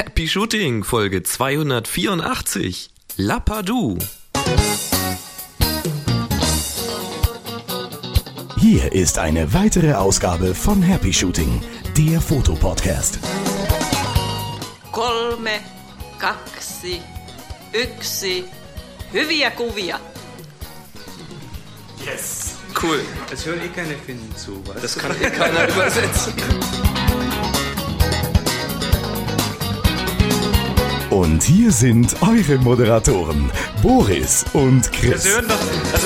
Happy Shooting, Folge 284. Lapadu. Hier ist eine weitere Ausgabe von Happy Shooting, der Fotopodcast. 3, 2, 1. Hyviä kuvia. Yes. Cool. Es hören keine Finnen zu, weißt du? Das kann keiner übersetzen. Und hier sind eure Moderatoren, Boris und Chris. Das hören doch,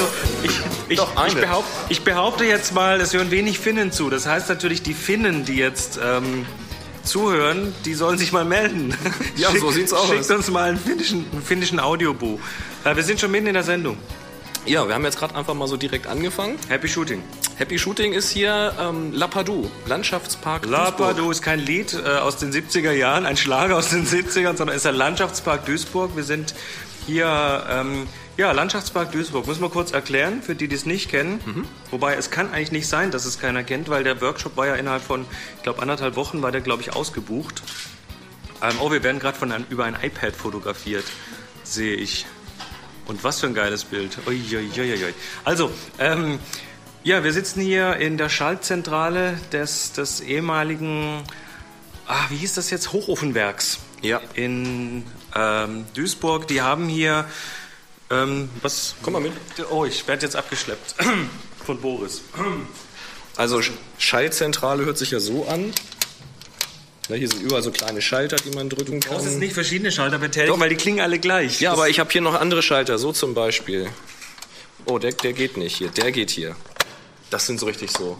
ich behaupte jetzt mal, es hören wenig Finnen zu. Das heißt natürlich, die Finnen, die jetzt zuhören, die sollen sich mal melden. Ja, so sieht's aus. Schickt uns mal einen finnischen Audiobuch. Wir sind schon mitten in der Sendung. Ja, wir haben jetzt gerade einfach mal so direkt angefangen. Happy Shooting. Happy Shooting ist hier Lapadu, Landschaftspark Lapadu Duisburg. ist kein Lied aus den 70er Jahren, ein Schlager aus den 70ern, sondern ist der Landschaftspark Duisburg. Wir sind hier, Landschaftspark Duisburg. Müssen wir kurz erklären, für die, die es nicht kennen. Wobei, es kann eigentlich nicht sein, dass es keiner kennt, weil der Workshop war ja innerhalb von, ich glaube, 1,5 Wochen war der, glaube ich, ausgebucht. Wir werden gerade über ein iPad fotografiert, sehe ich. Und was für ein geiles Bild. Uiuiuiui. Also, wir sitzen hier in der Schaltzentrale des ehemaligen, wie hieß das jetzt, Hochofenwerks. Ja. In Duisburg. Die haben hier, Komm mal mit. Oh, ich werde jetzt abgeschleppt von Boris. Also Schaltzentrale hört sich ja so an. Ja, hier sind überall so kleine Schalter, die man drücken kann. Du musst jetzt nicht verschiedene Schalter betätigen, weil die klingen alle gleich. Ja, aber ich habe hier noch andere Schalter, so zum Beispiel. Oh, der geht nicht hier, der geht hier. Das sind so richtig so.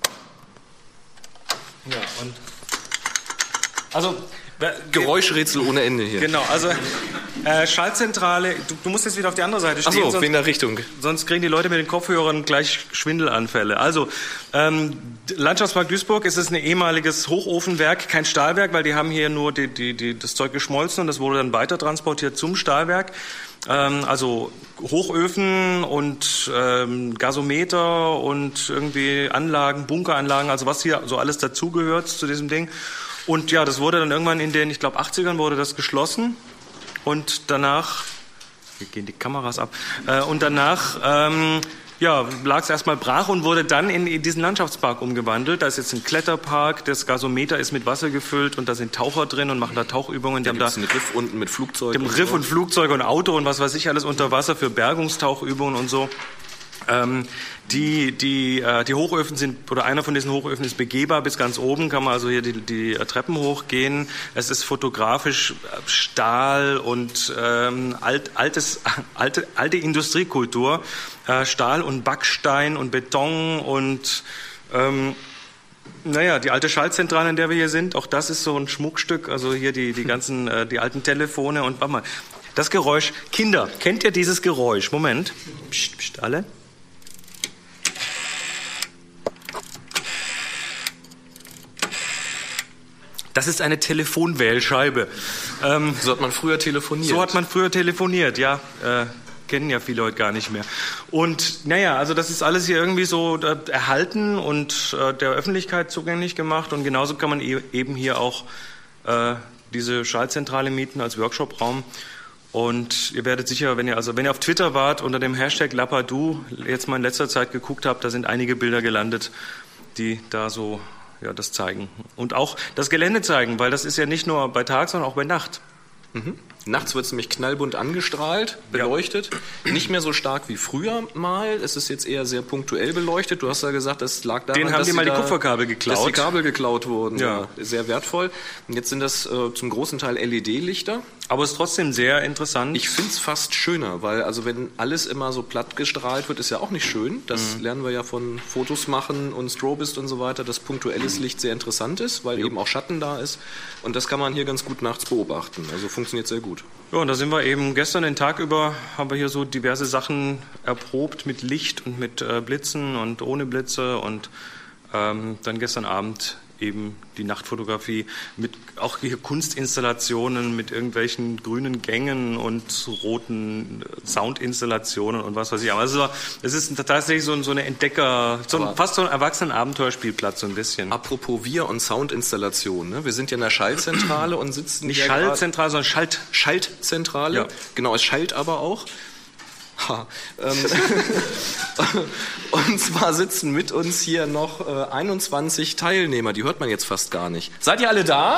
Ja, und also Geräuschrätsel ohne Ende hier. genau, also Schaltzentrale, du musst jetzt wieder auf die andere Seite stehen. Achso, in der Richtung. Sonst kriegen die Leute mit den Kopfhörern gleich Schwindelanfälle. Also, Landschaftspark Duisburg ist ein ehemaliges Hochofenwerk, kein Stahlwerk, weil die haben hier nur das Zeug geschmolzen und das wurde dann weiter transportiert zum Stahlwerk. Also Hochöfen und Gasometer und irgendwie Anlagen, Bunkeranlagen, also was hier so alles dazugehört zu diesem Ding. Und ja, das wurde dann irgendwann in den, ich glaube, 80ern wurde das geschlossen. Und danach, hier gehen die Kameras ab, und danach lag es erstmal brach und wurde dann in diesen Landschaftspark umgewandelt. Da ist jetzt ein Kletterpark, das Gasometer ist mit Wasser gefüllt und da sind Taucher drin und machen da Tauchübungen. Da gibt es einen Riff unten mit Flugzeug. Mit Riff und Flugzeug und Auto und was weiß ich alles unter Wasser für Bergungstauchübungen und so. Die Hochöfen sind, oder einer von diesen Hochöfen ist begehbar bis ganz oben, kann man also hier die Treppen hochgehen. Es ist fotografisch Stahl und alte Industriekultur, Stahl und Backstein und Beton und die alte Schaltzentrale, in der wir hier sind, auch das ist so ein Schmuckstück, also hier die ganzen, die alten Telefone und warte mal, das Geräusch, Kinder, kennt ihr dieses Geräusch? Moment, pst, alle. Das ist eine Telefonwählscheibe. So hat man früher telefoniert. Ja. Kennen ja viele heute gar nicht mehr. Und also das ist alles hier irgendwie so erhalten und der Öffentlichkeit zugänglich gemacht. Und genauso kann man eben hier auch diese Schaltzentrale mieten als Workshopraum. Und ihr werdet sicher, wenn ihr auf Twitter wart, unter dem Hashtag Lapadu jetzt mal in letzter Zeit geguckt habt, da sind einige Bilder gelandet, die da so das zeigen. Und auch das Gelände zeigen, weil das ist ja nicht nur bei Tag, sondern auch bei Nacht. Nachts wird es nämlich knallbunt angestrahlt, beleuchtet. Ja. Nicht mehr so stark wie früher mal. Es ist jetzt eher sehr punktuell beleuchtet. Du hast ja gesagt, das lag daran, dass die Kupferkabel geklaut. Dass die Kabel geklaut wurden. Ja. Sehr wertvoll. Und jetzt sind das zum großen Teil LED-Lichter. Aber es ist trotzdem sehr interessant. Ich finde es fast schöner, weil also wenn alles immer so platt gestrahlt wird, ist ja auch nicht schön. Das lernen wir ja von Fotos machen und Strobist und so weiter, dass punktuelles Licht sehr interessant ist, weil eben auch Schatten da ist. Und das kann man hier ganz gut nachts beobachten. Also funktioniert sehr gut. Ja, und da sind wir eben gestern den Tag über, haben wir hier so diverse Sachen erprobt mit Licht und mit Blitzen und ohne Blitze und dann gestern Abend eben die Nachtfotografie mit auch hier Kunstinstallationen mit irgendwelchen grünen Gängen und roten Soundinstallationen und was weiß ich. Also es ist tatsächlich so eine fast so ein Erwachsenen-Abenteuerspielplatz so ein bisschen. Apropos Wir- und Soundinstallation, ne? Wir sind ja in der Schallzentrale und sitzen nicht Schallzentrale, sondern Schaltzentrale. Ja. Genau, es schallt aber auch. Und zwar sitzen mit uns hier noch 21 Teilnehmer, die hört man jetzt fast gar nicht. Seid ihr alle da?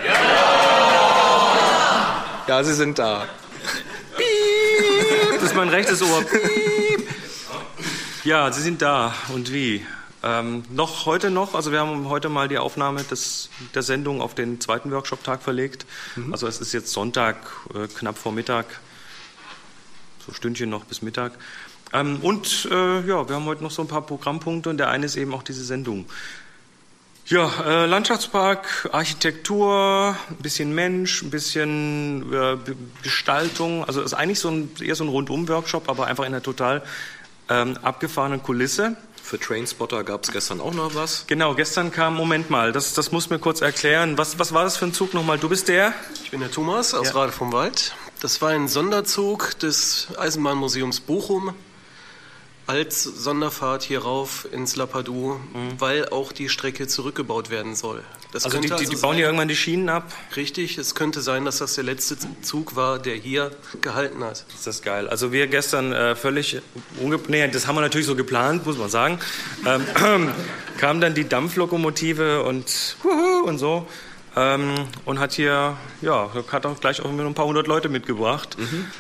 Ja! Ja, sie sind da. Piep. Das ist mein rechtes Ohr. Piep. Ja, sie sind da. Und wie? Heute noch, also wir haben heute mal die Aufnahme der Sendung auf den zweiten Workshop-Tag verlegt. Also es ist jetzt Sonntag, knapp vor Mittag. So Stündchen noch bis Mittag. Wir haben heute noch so ein paar Programmpunkte und der eine ist eben auch diese Sendung. Ja, Landschaftspark, Architektur, ein bisschen Mensch, ein bisschen Gestaltung. Also es ist eigentlich eher so ein Rundum-Workshop, aber einfach in einer total abgefahrenen Kulisse. Für Trainspotter gab es gestern auch noch was. Genau, gestern kam, Moment mal, das muss mir kurz erklären. Was war das für ein Zug nochmal? Du bist der? Ich bin der Thomas aus Rade vom Wald. Das war ein Sonderzug des Eisenbahnmuseums Bochum als Sonderfahrt hier rauf ins Lappadou, weil auch die Strecke zurückgebaut werden soll. Die bauen hier irgendwann die Schienen ab? Richtig, es könnte sein, dass das der letzte Zug war, der hier gehalten hat. Ist das geil. Also wir gestern das haben wir natürlich so geplant, muss man sagen, kam dann die Dampflokomotive und so. Und hat hier, hat auch gleich auch ein paar hundert Leute mitgebracht.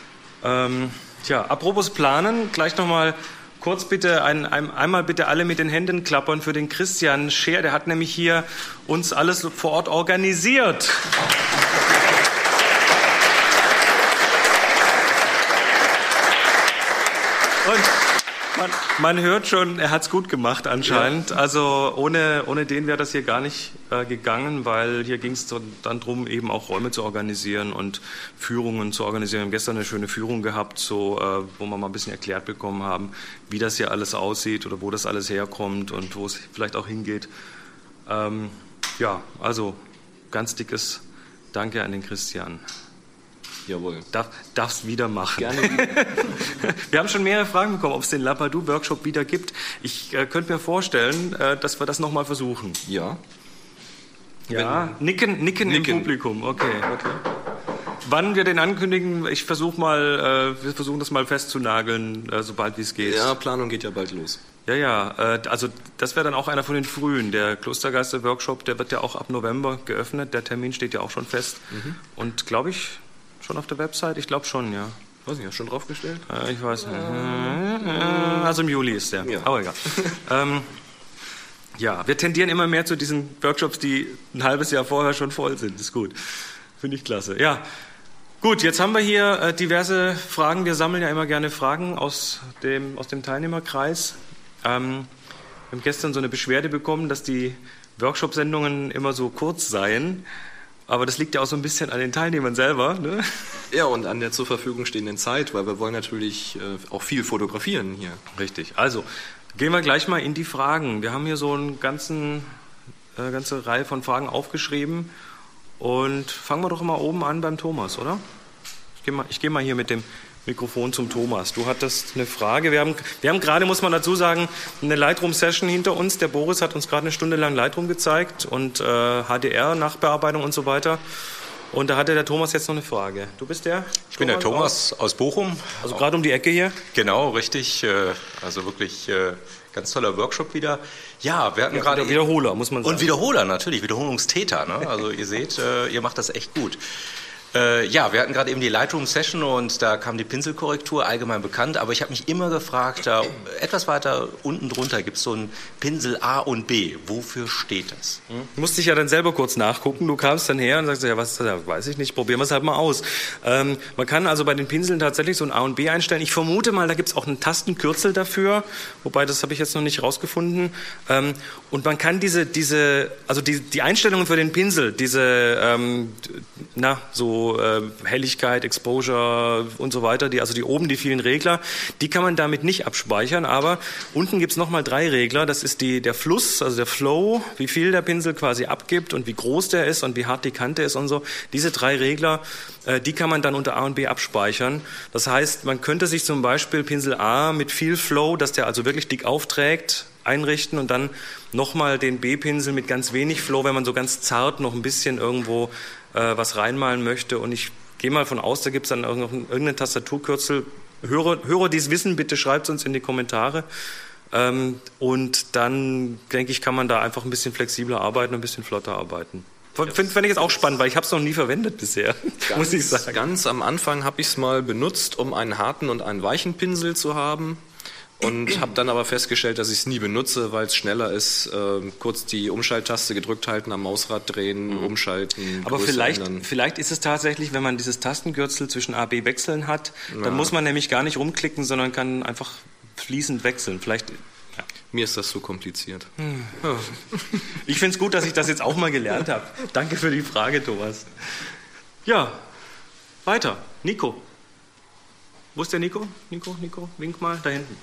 Apropos Planen, gleich nochmal kurz bitte, einmal bitte alle mit den Händen klappern für den Christian Scheer, der hat nämlich hier uns alles vor Ort organisiert. Und man hört schon, er hat es gut gemacht anscheinend. Ja. Also ohne den wäre das hier gar nicht gegangen, weil hier ging es dann darum, eben auch Räume zu organisieren und Führungen zu organisieren. Wir haben gestern eine schöne Führung gehabt, wo wir mal ein bisschen erklärt bekommen haben, wie das hier alles aussieht oder wo das alles herkommt und wo es vielleicht auch hingeht. Also ganz dickes Danke an den Christian. Jawohl. Darf's wieder machen. Gerne wieder. Wir haben schon mehrere Fragen bekommen, ob es den Lappadou-Workshop wieder gibt. Ich könnte mir vorstellen, dass wir das nochmal versuchen. Ja. Ja, nicken im Publikum. Okay. Wann wir den ankündigen, wir versuchen das mal festzunageln, sobald wie es geht. Ja, Planung geht ja bald los. Ja, also das wäre dann auch einer von den frühen. Der Klostergeister-Workshop, der wird ja auch ab November geöffnet. Der Termin steht ja auch schon fest. Und glaube ich, schon auf der Website? Ich glaube schon, ja. Weiß nicht, hast du schon draufgestellt? Ich weiß nicht. Also im Juli ist der. Ja. Aber egal. Wir tendieren immer mehr zu diesen Workshops, die ein halbes Jahr vorher schon voll sind. Ist gut. Finde ich klasse. Ja. Gut, jetzt haben wir hier diverse Fragen. Wir sammeln ja immer gerne Fragen aus dem Teilnehmerkreis. Wir haben gestern so eine Beschwerde bekommen, dass die Workshop-Sendungen immer so kurz seien. Aber das liegt ja auch so ein bisschen an den Teilnehmern selber, ne? Ja, und an der zur Verfügung stehenden Zeit, weil wir wollen natürlich auch viel fotografieren hier. Richtig. Also, gehen wir gleich mal in die Fragen. Wir haben hier so eine ganze Reihe von Fragen aufgeschrieben. Und fangen wir doch mal oben an beim Thomas, oder? Ich gehe mal hier mit dem Mikrofon zum Thomas. Du hattest eine Frage. Wir haben gerade, muss man dazu sagen, eine Lightroom-Session hinter uns. Der Boris hat uns gerade eine Stunde lang Lightroom gezeigt und HDR-Nachbearbeitung und so weiter. Und da hatte der Thomas jetzt noch eine Frage. Du bist der? Ich bin der Thomas aus Bochum. Also gerade um die Ecke hier? Genau, richtig. Also wirklich ganz toller Workshop wieder. Ja, wir hatten gerade... Wiederholer, muss man sagen. Und Wiederholer, natürlich. Wiederholungstäter. Ne? Also ihr seht, ihr macht das echt gut. Wir hatten gerade eben die Lightroom-Session und da kam die Pinselkorrektur, allgemein bekannt, aber ich habe mich immer gefragt, da etwas weiter unten drunter gibt es so einen Pinsel A und B. Wofür steht das? Musste ich ja dann selber kurz nachgucken. Du kamst dann her und sagst, ja, was ist das? Weiß ich nicht, probieren wir es halt mal aus. Man kann also bei den Pinseln tatsächlich so ein A und B einstellen. Ich vermute mal, da gibt es auch einen Tastenkürzel dafür, wobei das habe ich jetzt noch nicht rausgefunden. Und man kann die Einstellungen für den Pinsel, so so Helligkeit, Exposure und so weiter, die oben die vielen Regler, die kann man damit nicht abspeichern, aber unten gibt's nochmal 3 Regler, das ist der Fluss, also der Flow, wie viel der Pinsel quasi abgibt und wie groß der ist und wie hart die Kante ist und so. Diese 3 Regler, die kann man dann unter A und B abspeichern. Das heißt, man könnte sich zum Beispiel Pinsel A mit viel Flow, dass der also wirklich dick aufträgt, einrichten und dann nochmal den B-Pinsel mit ganz wenig Flow, wenn man so ganz zart noch ein bisschen irgendwo was reinmalen möchte. Und ich gehe mal von aus, da gibt es dann irgendeinen Tastaturkürzel. Hörer, die es wissen, bitte schreibt es uns in die Kommentare. Und dann, denke ich, kann man da einfach ein bisschen flexibler arbeiten, ein bisschen flotter arbeiten. Fände ich jetzt auch spannend, weil ich habe es noch nie verwendet bisher, muss ich sagen. Ganz am Anfang habe ich es mal benutzt, um einen harten und einen weichen Pinsel zu haben. Und habe dann aber festgestellt, dass ich es nie benutze, weil es schneller ist. Kurz die Umschalttaste gedrückt halten, am Mausrad drehen, umschalten. Aber vielleicht ist es tatsächlich, wenn man dieses Tastengürzel zwischen A, B wechseln hat, dann muss man nämlich gar nicht rumklicken, sondern kann einfach fließend wechseln. Vielleicht. Ja. Mir ist das zu kompliziert. Ich finde es gut, dass ich das jetzt auch mal gelernt habe. Danke für die Frage, Thomas. Ja, weiter. Nico. Wo ist der Nico? Nico, wink mal, da hinten.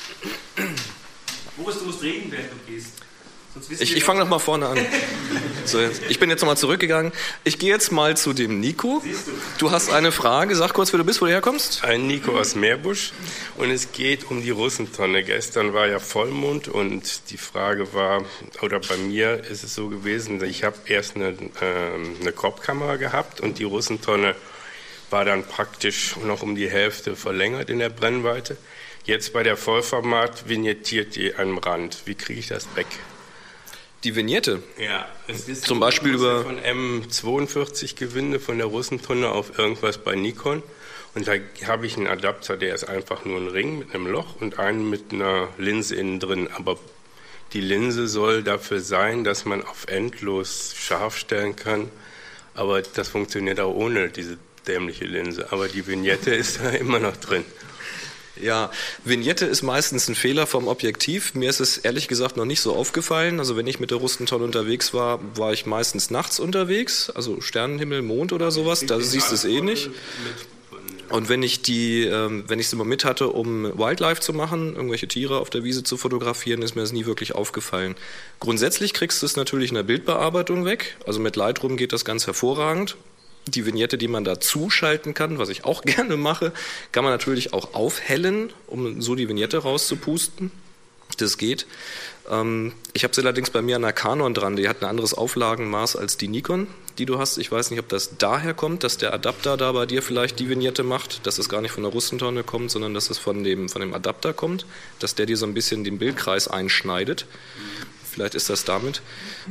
Boris, du musst reden, während du gehst. Ich fange noch mal vorne an. So, ich bin jetzt noch mal zurückgegangen. Ich gehe jetzt mal zu dem Nico. Du hast eine Frage. Sag kurz, wer du bist, wo du herkommst. Ein Nico aus Meerbusch. Und es geht um die Russentonne. Gestern war ja Vollmond und die Frage war, oder bei mir ist es so gewesen, ich habe erst eine Korbkamera gehabt und die Russentonne war dann praktisch noch um die Hälfte verlängert in der Brennweite. Jetzt bei der Vollformat vignettiert die am Rand. Wie kriege ich das weg? Die Vignette? Ja, es ist zum Beispiel über von M42 Gewinde von der Russentonne auf irgendwas bei Nikon. Und da habe ich einen Adapter, der ist einfach nur ein Ring mit einem Loch und einen mit einer Linse innen drin. Aber die Linse soll dafür sein, dass man auf endlos scharf stellen kann. Aber das funktioniert auch ohne diese dämliche Linse. Aber die Vignette ist da immer noch drin. Ja, Vignette ist meistens ein Fehler vom Objektiv. Mir ist es ehrlich gesagt noch nicht so aufgefallen. Also wenn ich mit der Russentonne unterwegs war, war ich meistens nachts unterwegs. Also Sternenhimmel, Mond oder sowas. Da siehst du es eh nicht. Und wenn ich sie mal mit hatte, um Wildlife zu machen, irgendwelche Tiere auf der Wiese zu fotografieren, ist mir das nie wirklich aufgefallen. Grundsätzlich kriegst du es natürlich in der Bildbearbeitung weg. Also mit Lightroom geht das ganz hervorragend. Die Vignette, die man da zuschalten kann, was ich auch gerne mache, kann man natürlich auch aufhellen, um so die Vignette rauszupusten. Das geht. Ich habe sie allerdings bei mir an der Canon dran. Die hat ein anderes Auflagenmaß als die Nikon, die du hast. Ich weiß nicht, ob das daher kommt, dass der Adapter da bei dir vielleicht die Vignette macht, dass es gar nicht von der Russentonne kommt, sondern dass es von dem Adapter kommt, dass der dir so ein bisschen den Bildkreis einschneidet. Vielleicht ist das damit.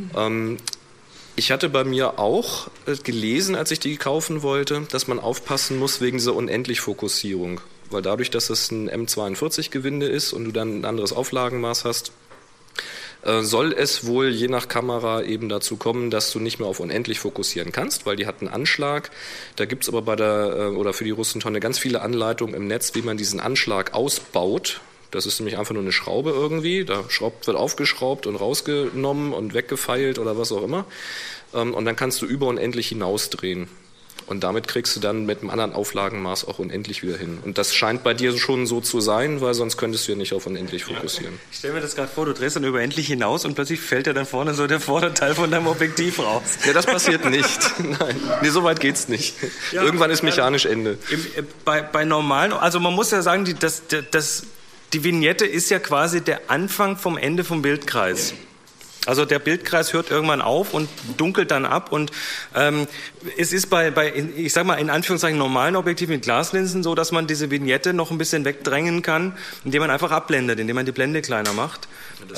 Ich hatte bei mir auch gelesen, als ich die kaufen wollte, dass man aufpassen muss wegen dieser Unendlich-Fokussierung. Weil dadurch, dass es ein M42-Gewinde ist und du dann ein anderes Auflagenmaß hast, soll es wohl je nach Kamera eben dazu kommen, dass du nicht mehr auf unendlich fokussieren kannst, weil die hat einen Anschlag. Da gibt es aber für die Russentonne ganz viele Anleitungen im Netz, wie man diesen Anschlag ausbaut. Das ist nämlich einfach nur eine Schraube irgendwie. Da wird aufgeschraubt und rausgenommen und weggefeilt oder was auch immer. Und dann kannst du über unendlich hinausdrehen. Und damit kriegst du dann mit einem anderen Auflagenmaß auch unendlich wieder hin. Und das scheint bei dir schon so zu sein, weil sonst könntest du ja nicht auf unendlich fokussieren. Ja. Ich stelle mir das gerade vor, du drehst dann über endlich hinaus und plötzlich fällt ja dann vorne so der Vorderteil von deinem Objektiv raus. Ja, das passiert nicht. Nein, nee, so weit geht's nicht. Ja, irgendwann ist mechanisch Ende. Bei normalen, also man muss ja sagen, die Vignette ist ja quasi der Anfang vom Ende vom Bildkreis. Also der Bildkreis hört irgendwann auf und dunkelt dann ab und es ist ich sag mal in Anführungszeichen normalen Objektiven mit Glaslinsen so, dass man diese Vignette noch ein bisschen wegdrängen kann, indem man einfach abblendet, indem man die Blende kleiner macht.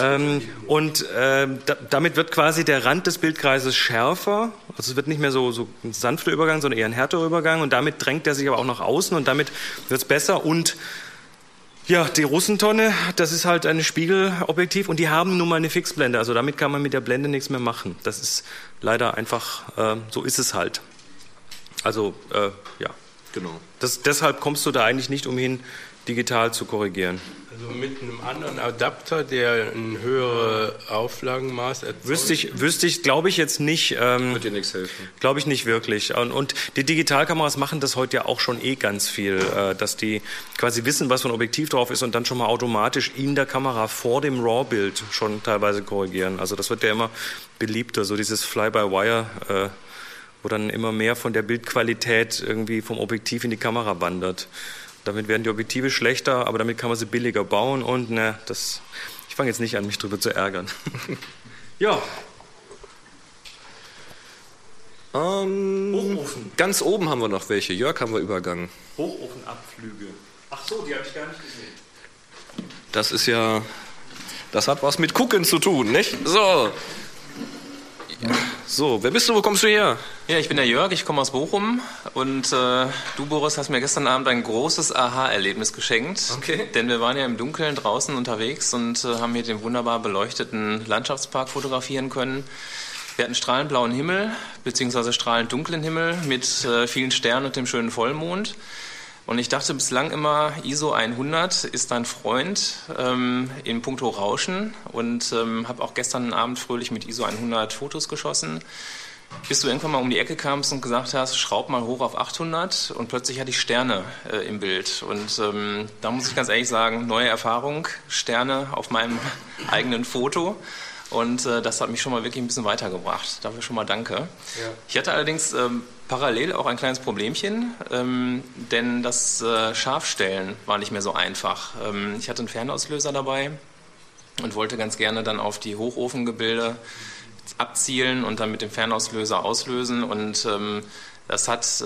Damit wird quasi der Rand des Bildkreises schärfer, also es wird nicht mehr so ein sanfter Übergang, sondern eher ein härterer Übergang und damit drängt er sich aber auch nach außen und damit wird es besser und ja, die Russentonne, das ist halt ein Spiegelobjektiv und die haben nun mal eine Fixblende. Also damit kann man mit der Blende nichts mehr machen. Das ist leider einfach, so ist es halt. Also, ja. Genau. Deshalb kommst du da eigentlich nicht umhin, digital zu korrigieren. Also mit einem anderen Adapter, der ein höhere Auflagenmaß erzeugt? Wüsste ich, glaube ich jetzt nicht. Wird dir nichts helfen. Glaube ich nicht wirklich. Und die Digitalkameras machen das heute ja auch schon ganz viel, dass die quasi wissen, was für ein Objektiv drauf ist und dann schon mal automatisch in der Kamera vor dem RAW-Bild schon teilweise korrigieren. Also das wird ja immer beliebter, so dieses Fly-by-Wire, wo dann immer mehr von der Bildqualität irgendwie vom Objektiv in die Kamera wandert. Damit werden die Objektive schlechter, aber damit kann man sie billiger bauen und ich fange jetzt nicht an, mich drüber zu ärgern. Ja. Hochofen. Ganz oben haben wir noch welche. Jörg haben wir übergangen. Hochofenabflüge. Ach so, die habe ich gar nicht gesehen. Das hat was mit Gucken zu tun, nicht? So. So, wer bist du, wo kommst du her? Ja, ich bin der Jörg, ich komme aus Bochum und du, Boris, hast mir gestern Abend ein großes Aha-Erlebnis geschenkt. Okay. Denn wir waren ja im Dunkeln draußen unterwegs und haben hier den wunderbar beleuchteten Landschaftspark fotografieren können. Wir hatten strahlend blauen Himmel, beziehungsweise strahlend dunklen Himmel mit vielen Sternen und dem schönen Vollmond. Und ich dachte bislang immer, ISO 100 ist dein Freund in puncto Rauschen und habe auch gestern Abend fröhlich mit ISO 100 Fotos geschossen, bis du irgendwann mal um die Ecke kamst und gesagt hast, schraub mal hoch auf 800 und plötzlich hatte ich Sterne im Bild. Und da muss ich ganz ehrlich sagen, neue Erfahrung, Sterne auf meinem eigenen Foto. Und das hat mich schon mal wirklich ein bisschen weitergebracht. Dafür schon mal danke. Ja. Ich hatte allerdings parallel auch ein kleines Problemchen, denn das Scharfstellen war nicht mehr so einfach. Ich hatte einen Fernauslöser dabei und wollte ganz gerne dann auf die Hochofengebilde abzielen und dann mit dem Fernauslöser auslösen. Und das hat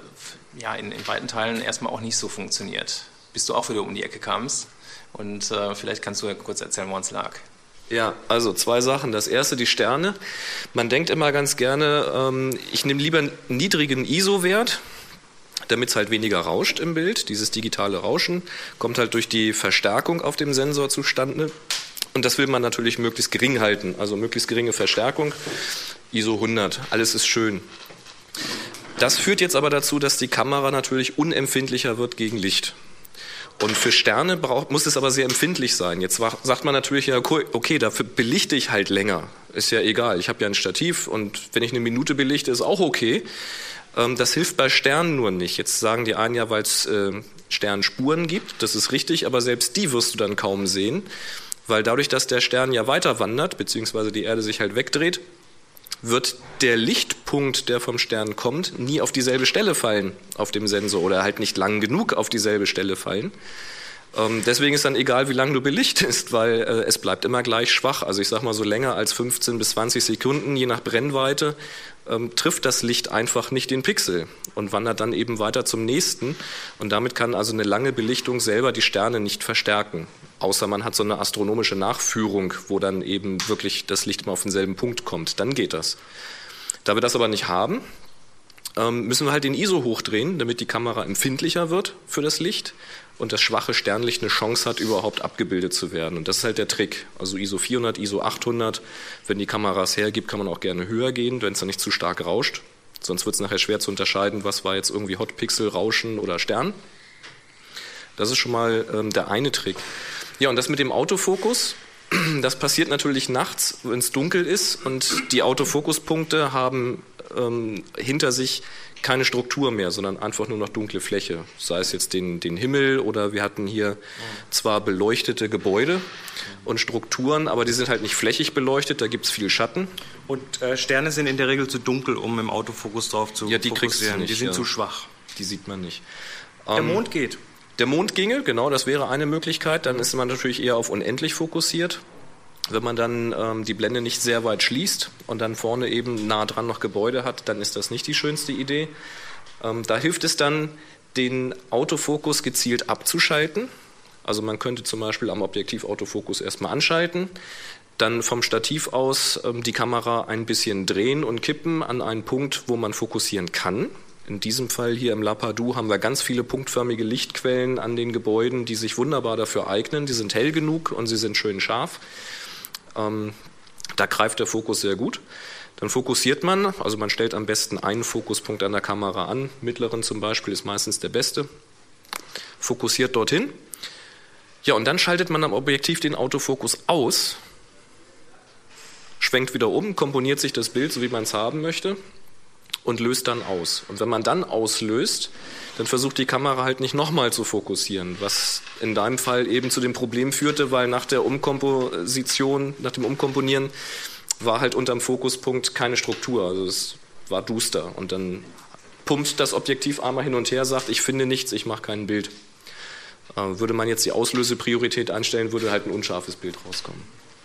in weiten Teilen erstmal auch nicht so funktioniert, bis du auch wieder um die Ecke kamst. Und vielleicht kannst du ja kurz erzählen, woran es lag. Ja, also 2 Sachen. Das erste, die Sterne. Man denkt immer ganz gerne, ich nehme lieber einen niedrigen ISO-Wert, damit es halt weniger rauscht im Bild. Dieses digitale Rauschen kommt halt durch die Verstärkung auf dem Sensor zustande. Und das will man natürlich möglichst gering halten, also möglichst geringe Verstärkung, ISO 100. Alles ist schön. Das führt jetzt aber dazu, dass die Kamera natürlich unempfindlicher wird gegen Licht. Und für Sterne muss es aber sehr empfindlich sein. Jetzt sagt man natürlich, ja, okay, dafür belichte ich halt länger. Ist ja egal, ich habe ja ein Stativ und wenn ich 1 Minute belichte, ist auch okay. Das hilft bei Sternen nur nicht. Jetzt sagen die einen ja, weil es Sternspuren gibt, das ist richtig, aber selbst die wirst du dann kaum sehen, weil dadurch, dass der Stern ja weiter wandert, beziehungsweise die Erde sich halt wegdreht, wird der Lichtpunkt, der vom Stern kommt, nie auf dieselbe Stelle fallen auf dem Sensor oder halt nicht lang genug auf dieselbe Stelle fallen. Deswegen ist dann egal, wie lange du belichtest, weil es bleibt immer gleich schwach. Also ich sag mal, so länger als 15 bis 20 Sekunden, je nach Brennweite, trifft das Licht einfach nicht den Pixel und wandert dann eben weiter zum nächsten. Und damit kann also eine lange Belichtung selber die Sterne nicht verstärken. Außer man hat so eine astronomische Nachführung, wo dann eben wirklich das Licht immer auf denselben Punkt kommt. Dann geht das. Da wir das aber nicht haben, müssen wir halt den ISO hochdrehen, damit die Kamera empfindlicher wird für das Licht und das schwache Sternlicht eine Chance hat, überhaupt abgebildet zu werden. Und das ist halt der Trick. Also ISO 400, ISO 800, wenn die Kamera es hergibt, kann man auch gerne höher gehen, wenn es dann nicht zu stark rauscht. Sonst wird es nachher schwer zu unterscheiden, was war jetzt irgendwie Hotpixel, Rauschen oder Stern. Das ist schon mal der eine Trick. Ja, und das mit dem Autofokus, das passiert natürlich nachts, wenn es dunkel ist und die Autofokuspunkte haben hinter sich keine Struktur mehr, sondern einfach nur noch dunkle Fläche. Sei es jetzt den Himmel oder wir hatten hier zwar beleuchtete Gebäude und Strukturen, aber die sind halt nicht flächig beleuchtet, da gibt es viel Schatten. Und Sterne sind in der Regel zu dunkel, um im Autofokus drauf zu fokussieren. Ja, die kriegst du nicht. Die sind zu schwach. Die sieht man nicht. Der Mond geht. Der Mond ginge, genau, das wäre eine Möglichkeit. Dann ist man natürlich eher auf unendlich fokussiert. Wenn man dann die Blende nicht sehr weit schließt und dann vorne eben nah dran noch Gebäude hat, dann ist das nicht die schönste Idee. Da hilft es dann, den Autofokus gezielt abzuschalten. Also man könnte zum Beispiel am Objektiv Autofokus erstmal anschalten, dann vom Stativ aus die Kamera ein bisschen drehen und kippen an einen Punkt, wo man fokussieren kann. In diesem Fall hier im Lapadu haben wir ganz viele punktförmige Lichtquellen an den Gebäuden, die sich wunderbar dafür eignen. Die sind hell genug und sie sind schön scharf. Da greift der Fokus sehr gut. Dann fokussiert man, also man stellt am besten einen Fokuspunkt an der Kamera an. Mittleren zum Beispiel ist meistens der beste. fokussiert dorthin. Ja, und dann schaltet man am Objektiv den Autofokus aus, schwenkt wieder um, komponiert sich das Bild, so wie man es haben möchte und löst dann aus. Und wenn man dann auslöst, dann versucht die Kamera halt nicht nochmal zu fokussieren, was in deinem Fall eben zu dem Problem führte, weil nach der Umkomposition, nach dem Umkomponieren war halt unterm Fokuspunkt keine Struktur, also es war duster und dann pumpt das Objektiv einmal hin und her, sagt, ich finde nichts, ich mache kein Bild. Würde man jetzt die Auslösepriorität einstellen, würde halt ein unscharfes Bild rauskommen.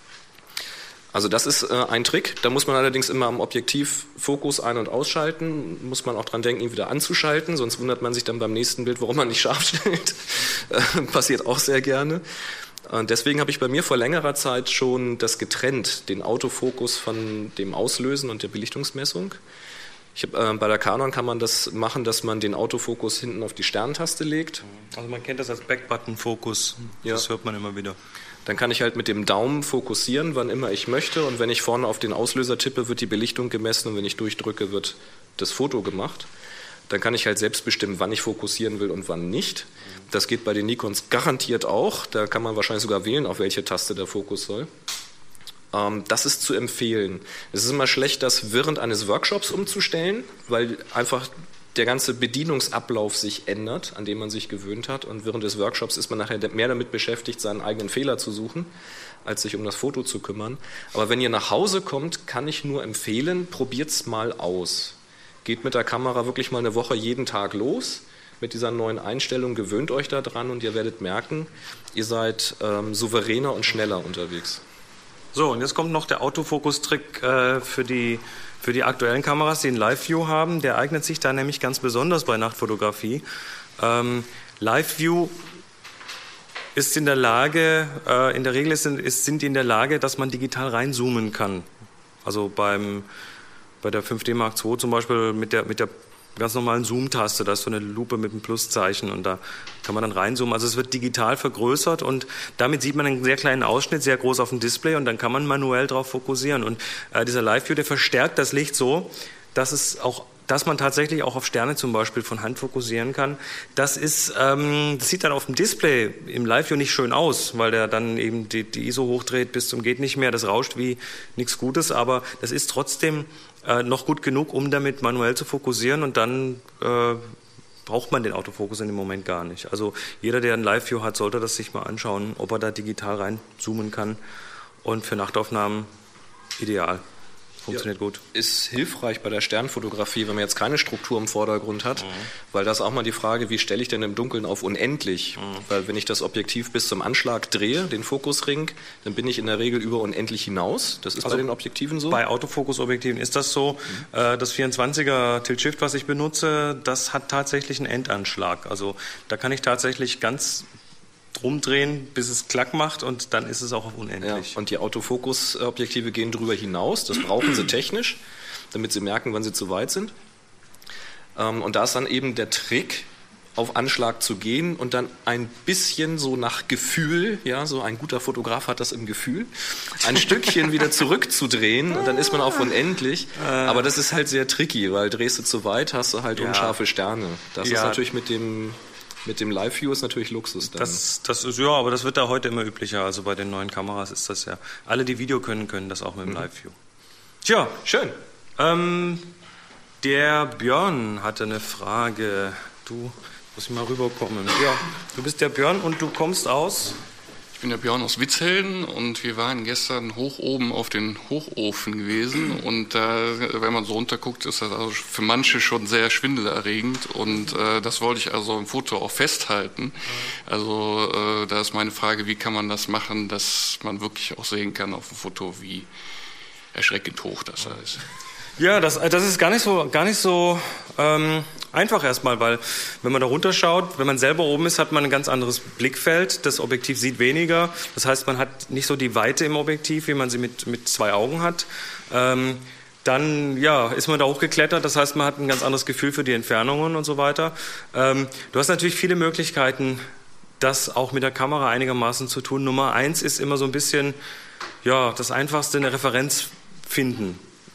Also das ist ein Trick. Da muss man allerdings immer am Objektiv Fokus ein- und ausschalten. Muss man auch dran denken, ihn wieder anzuschalten, sonst wundert man sich dann beim nächsten Bild, warum man nicht scharf stellt. Passiert auch sehr gerne. Deswegen habe ich bei mir vor längerer Zeit schon das getrennt, den Autofokus von dem Auslösen und der Belichtungsmessung. Bei der Canon kann man das machen, dass man den Autofokus hinten auf die Sterntaste legt. Also man kennt das als Backbutton-Fokus, das hört man immer wieder. Dann kann ich halt mit dem Daumen fokussieren, wann immer ich möchte. Und wenn ich vorne auf den Auslöser tippe, wird die Belichtung gemessen. Und wenn ich durchdrücke, wird das Foto gemacht. Dann kann ich halt selbst bestimmen, wann ich fokussieren will und wann nicht. Das geht bei den Nikons garantiert auch. Da kann man wahrscheinlich sogar wählen, auf welche Taste der Fokus soll. Das ist zu empfehlen. Es ist immer schlecht, das während eines Workshops umzustellen, weil einfach der ganze Bedienungsablauf sich ändert, an den man sich gewöhnt hat. Und während des Workshops ist man nachher mehr damit beschäftigt, seinen eigenen Fehler zu suchen, als sich um das Foto zu kümmern. Aber wenn ihr nach Hause kommt, kann ich nur empfehlen, probiert's mal aus. Geht mit der Kamera wirklich mal eine Woche jeden Tag los. Mit dieser neuen Einstellung gewöhnt euch da dran und ihr werdet merken, ihr seid souveräner und schneller unterwegs. So, und jetzt kommt noch der Autofokus-Trick für die aktuellen Kameras, die einen Live-View haben. Der eignet sich da nämlich ganz besonders bei Nachtfotografie. Live-View ist in der Lage, in der Regel sind die in der Lage, dass man digital reinzoomen kann. Also bei der 5D Mark II zum Beispiel mit der ganz normalen Zoom-Taste, da ist so eine Lupe mit einem Pluszeichen und da kann man dann reinzoomen. Also es wird digital vergrößert und damit sieht man einen sehr kleinen Ausschnitt, sehr groß auf dem Display und dann kann man manuell drauf fokussieren. Und dieser Live-View, der verstärkt das Licht so, dass man tatsächlich auch auf Sterne zum Beispiel von Hand fokussieren kann. Das sieht dann auf dem Display im Live-View nicht schön aus, weil der dann eben die ISO hochdreht bis zum geht nicht mehr. Das rauscht wie nichts Gutes, aber das ist trotzdem noch gut genug, um damit manuell zu fokussieren und dann braucht man den Autofokus in dem Moment gar nicht. Also jeder, der ein Live-View hat, sollte das sich mal anschauen, ob er da digital reinzoomen kann und für Nachtaufnahmen ideal. Funktioniert gut. Ist hilfreich bei der Sternfotografie, wenn man jetzt keine Struktur im Vordergrund hat, weil das ist auch mal die Frage, wie stelle ich denn im Dunkeln auf unendlich? Weil wenn ich das Objektiv bis zum Anschlag drehe, den Fokusring, dann bin ich in der Regel über unendlich hinaus. Das ist also bei den Objektiven so? Bei Autofokus-Objektiven ist das so. Das 24er Tilt-Shift, was ich benutze, das hat tatsächlich einen Endanschlag. Also da kann ich tatsächlich ganz rumdrehen, bis es klack macht und dann ist es auch auf unendlich. Ja, und die Autofokus-Objektive gehen darüber hinaus, das brauchen sie technisch, damit sie merken, wann sie zu weit sind. Und da ist dann eben der Trick, auf Anschlag zu gehen und dann ein bisschen so nach Gefühl, ja, so ein guter Fotograf hat das im Gefühl, ein Stückchen wieder zurückzudrehen und dann ist man auf unendlich. Aber das ist halt sehr tricky, weil drehst du zu weit, hast du halt unscharfe Sterne. Das ist natürlich mit dem Live-View ist natürlich Luxus dann. Das ist, ja, aber das wird da heute immer üblicher. Also bei den neuen Kameras ist das ja. Alle, die Video können das auch mit dem Live-View. Tja, schön. Der Björn hatte eine Frage. Du musst mal rüberkommen. Ja, du bist der Björn und du kommst aus? Ich bin der Björn aus Witzhelden und wir waren gestern hoch oben auf den Hochofen gewesen und wenn man so runterguckt, ist das also für manche schon sehr schwindelerregend und das wollte ich also im Foto auch festhalten. Also da ist meine Frage, wie kann man das machen, dass man wirklich auch sehen kann auf dem Foto, wie erschreckend hoch das ist. Ja, das ist gar nicht so einfach erstmal, weil wenn man da runterschaut, wenn man selber oben ist, hat man ein ganz anderes Blickfeld. Das Objektiv sieht weniger. Das heißt, man hat nicht so die Weite im Objektiv, wie man sie mit zwei Augen hat. Dann ist man da hochgeklettert. Das heißt, man hat ein ganz anderes Gefühl für die Entfernungen und so weiter. Du hast natürlich viele Möglichkeiten, das auch mit der Kamera einigermaßen zu tun. Nummer 1 ist immer so ein bisschen das Einfachste, eine Referenz finden.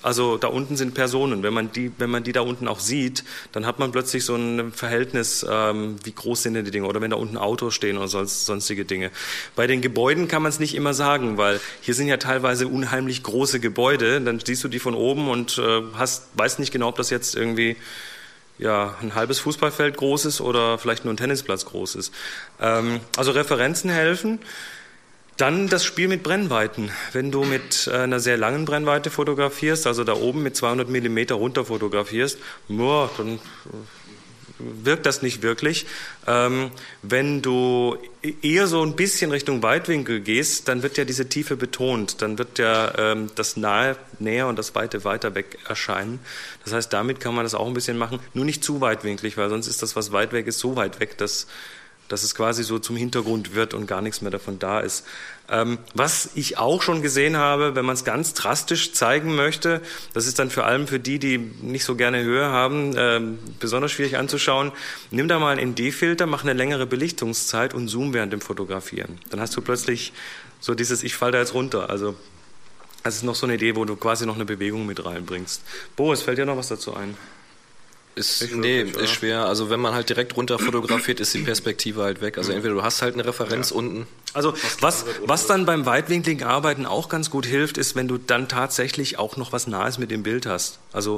Also da unten sind Personen. Wenn man die da unten auch sieht, dann hat man plötzlich so ein Verhältnis, wie groß sind denn die Dinge, oder wenn da unten Autos stehen oder sonstige Dinge. Bei den Gebäuden kann man es nicht immer sagen, weil hier sind ja teilweise unheimlich große Gebäude, dann siehst du die von oben und weißt nicht genau, ob das jetzt irgendwie ein halbes Fußballfeld groß ist oder vielleicht nur ein Tennisplatz groß ist. Also Referenzen helfen. Dann das Spiel mit Brennweiten. Wenn du mit einer sehr langen Brennweite fotografierst, also da oben mit 200 mm runter fotografierst, dann wirkt das nicht wirklich. Wenn du eher so ein bisschen Richtung Weitwinkel gehst, dann wird ja diese Tiefe betont. Dann wird ja das Nahe näher und das Weite weiter weg erscheinen. Das heißt, damit kann man das auch ein bisschen machen. Nur nicht zu weitwinklig, weil sonst ist das, was weit weg ist, so weit weg, dass es quasi so zum Hintergrund wird und gar nichts mehr davon da ist. Was ich auch schon gesehen habe, wenn man es ganz drastisch zeigen möchte, das ist dann vor allem für die nicht so gerne Höhe haben, besonders schwierig anzuschauen. Nimm da mal einen ND-Filter, mach eine längere Belichtungszeit und zoom während dem Fotografieren. Dann hast du plötzlich so dieses, ich falle da jetzt runter. Also das ist noch so eine Idee, wo du quasi noch eine Bewegung mit reinbringst. Boris, fällt dir noch was dazu ein? Ist schwer. Also wenn man halt direkt runter fotografiert, ist die Perspektive halt weg. Also entweder du hast halt eine Referenz unten. Also was dann beim weitwinkligen Arbeiten auch ganz gut hilft, ist, wenn du dann tatsächlich auch noch was Nahes mit dem Bild hast. Also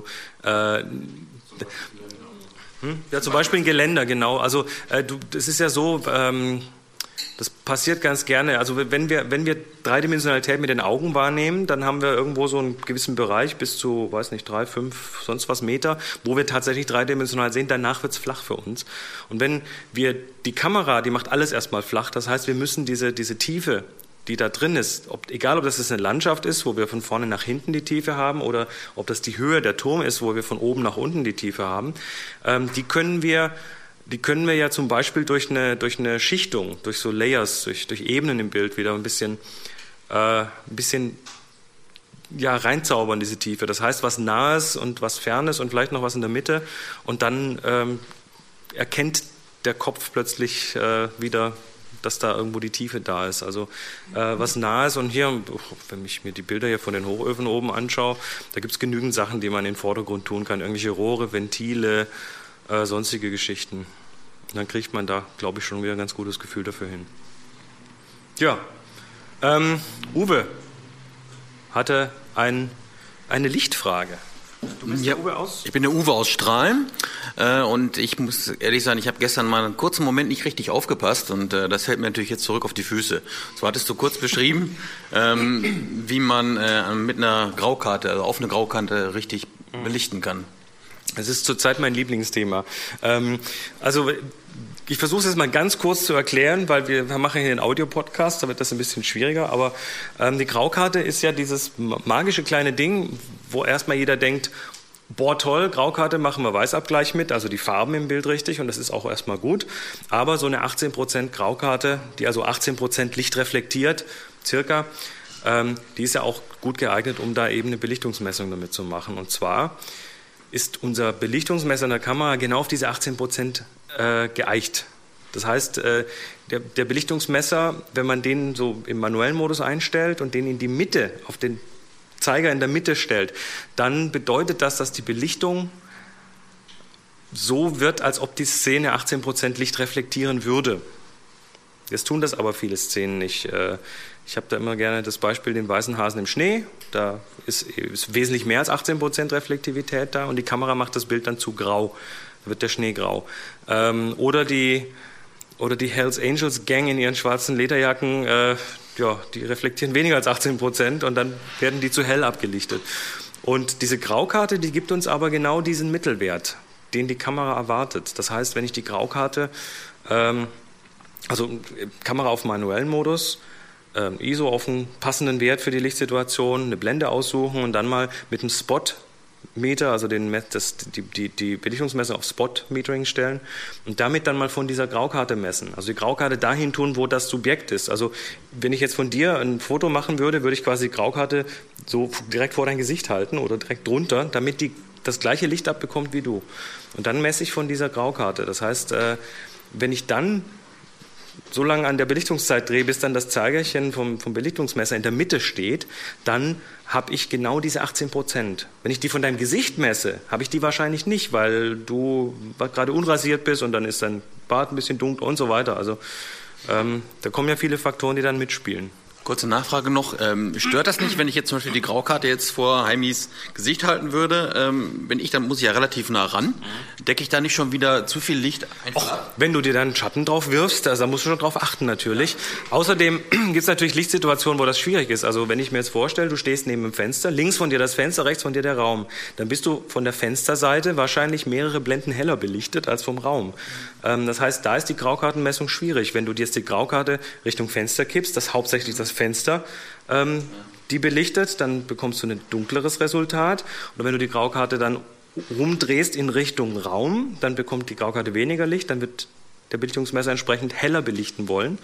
zum Beispiel ein Geländer, genau. Also das ist ja so, das passiert ganz gerne. Also wenn wir Dreidimensionalität mit den Augen wahrnehmen, dann haben wir irgendwo so einen gewissen Bereich bis zu, 3, 5, sonst was Meter, wo wir tatsächlich dreidimensional sehen. Danach wird's flach für uns. Und wenn wir die Kamera, die macht alles erstmal flach. Das heißt, wir müssen diese Tiefe, die da drin ist, egal ob das jetzt eine Landschaft ist, wo wir von vorne nach hinten die Tiefe haben, oder ob das die Höhe der Turm ist, wo wir von oben nach unten die Tiefe haben, die können wir ja zum Beispiel durch eine Schichtung, durch so Layers, durch Ebenen im Bild wieder ein bisschen reinzaubern, diese Tiefe. Das heißt, was Nahes und was Fernes und vielleicht noch was in der Mitte, und dann erkennt der Kopf plötzlich wieder, dass da irgendwo die Tiefe da ist. Also was Nahes, und hier, wenn ich mir die Bilder hier von den Hochöfen oben anschaue, da gibt es genügend Sachen, die man in den Vordergrund tun kann. Irgendwelche Rohre, Ventile, sonstige Geschichten. Und dann kriegt man da, glaube ich, schon wieder ein ganz gutes Gefühl dafür hin. Ja, Uwe hatte eine Lichtfrage. Du bist der Uwe aus? Ich bin der Uwe aus Strahlen und ich muss ehrlich sagen, ich habe gestern mal einen kurzen Moment nicht richtig aufgepasst und das fällt mir natürlich jetzt zurück auf die Füße. So hattest du kurz beschrieben, wie man mit einer Graukarte, also auf eine Graukante richtig belichten kann. Das ist zurzeit mein Lieblingsthema. Also ich versuche es jetzt mal ganz kurz zu erklären, weil wir machen hier einen Audio-Podcast, da wird das ein bisschen schwieriger, aber die Graukarte ist ja dieses magische kleine Ding, wo erstmal jeder denkt, boah toll, Graukarte, machen wir Weißabgleich mit, also die Farben im Bild richtig, und das ist auch erstmal gut, aber so eine 18% Graukarte, die also 18% Licht reflektiert, circa, die ist ja auch gut geeignet, um da eben eine Belichtungsmessung damit zu machen, und zwar ist unser Belichtungsmesser in der Kamera genau auf diese 18% geeicht. Das heißt, der Belichtungsmesser, wenn man den so im manuellen Modus einstellt und den in die Mitte, auf den Zeiger in der Mitte stellt, dann bedeutet das, dass die Belichtung so wird, als ob die Szene 18% Licht reflektieren würde. Jetzt tun das aber viele Szenen nicht. Ich habe da immer gerne das Beispiel, den weißen Hasen im Schnee. Da ist wesentlich mehr als 18% Reflektivität da und die Kamera macht das Bild dann zu grau. Da wird der Schnee grau. Oder die Hells Angels Gang in ihren schwarzen Lederjacken, die reflektieren weniger als 18% und dann werden die zu hell abgelichtet. Und diese Graukarte, die gibt uns aber genau diesen Mittelwert, den die Kamera erwartet. Das heißt, wenn ich die Graukarte, also Kamera auf manuellen Modus, ISO auf einen passenden Wert für die Lichtsituation, eine Blende aussuchen und dann mal mit einem Spot-Meter, also die Belichtungsmessung auf Spot-Metering stellen und damit dann mal von dieser Graukarte messen. Also die Graukarte dahin tun, wo das Subjekt ist. Also wenn ich jetzt von dir ein Foto machen würde, würde ich quasi die Graukarte so direkt vor dein Gesicht halten oder direkt drunter, damit die das gleiche Licht abbekommt wie du. Und dann messe ich von dieser Graukarte. Das heißt, wenn ich dann so lange an der Belichtungszeit drehe, bis dann das Zeigerchen vom Belichtungsmesser in der Mitte steht, dann habe ich genau diese 18%. Wenn ich die von deinem Gesicht messe, habe ich die wahrscheinlich nicht, weil du gerade unrasiert bist und dann ist dein Bart ein bisschen dunkel und so weiter. Also da kommen ja viele Faktoren, die dann mitspielen. Kurze Nachfrage noch. Stört das nicht, wenn ich jetzt zum Beispiel die Graukarte jetzt vor Heimis Gesicht halten würde? Dann muss ich ja relativ nah ran. Decke ich da nicht schon wieder zu viel Licht einfach ab? Wenn du dir dann Schatten drauf wirfst, also da musst du schon drauf achten natürlich. Außerdem gibt es natürlich Lichtsituationen, wo das schwierig ist. Also wenn ich mir jetzt vorstelle, du stehst neben dem Fenster, links von dir das Fenster, rechts von dir der Raum, dann bist du von der Fensterseite wahrscheinlich mehrere Blenden heller belichtet als vom Raum. Das heißt, da ist die Graukartenmessung schwierig. Wenn du dir jetzt die Graukarte Richtung Fenster kippst, das hauptsächlich das Fenster, die belichtet, dann bekommst du ein dunkleres Resultat. Und wenn du die Graukarte dann rumdrehst in Richtung Raum, dann bekommt die Graukarte weniger Licht, dann wird der Belichtungsmesser entsprechend heller belichten wollen.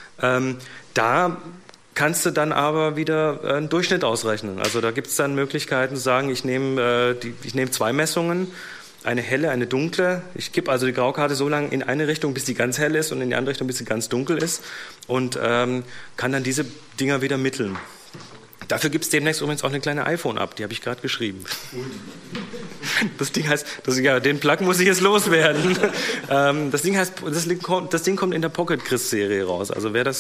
Da kannst du dann aber wieder einen Durchschnitt ausrechnen. Also da gibt es dann Möglichkeiten zu sagen, ich nehme 2 Messungen, eine helle, eine dunkle. Ich kippe also die Graukarte so lange in eine Richtung, bis die ganz hell ist und in die andere Richtung, bis sie ganz dunkel ist und kann dann diese Dinger wieder mitteln. Dafür gibt es demnächst übrigens auch eine kleine iPhone-App, die habe ich gerade geschrieben. Das Ding heißt, den Plug muss ich jetzt loswerden. Das Ding kommt in der Pocket Chris-Serie raus. Also wer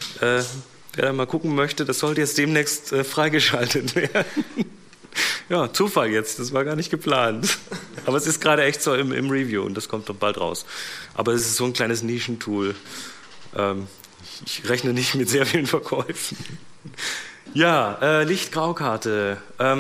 da mal gucken möchte, das sollte jetzt demnächst freigeschaltet werden. Ja, Zufall jetzt, das war gar nicht geplant. Aber es ist gerade echt so im Review und das kommt doch bald raus. Aber es ist so ein kleines Nischentool. Ich rechne nicht mit sehr vielen Verkäufen. Ja, Lichtgraukarte.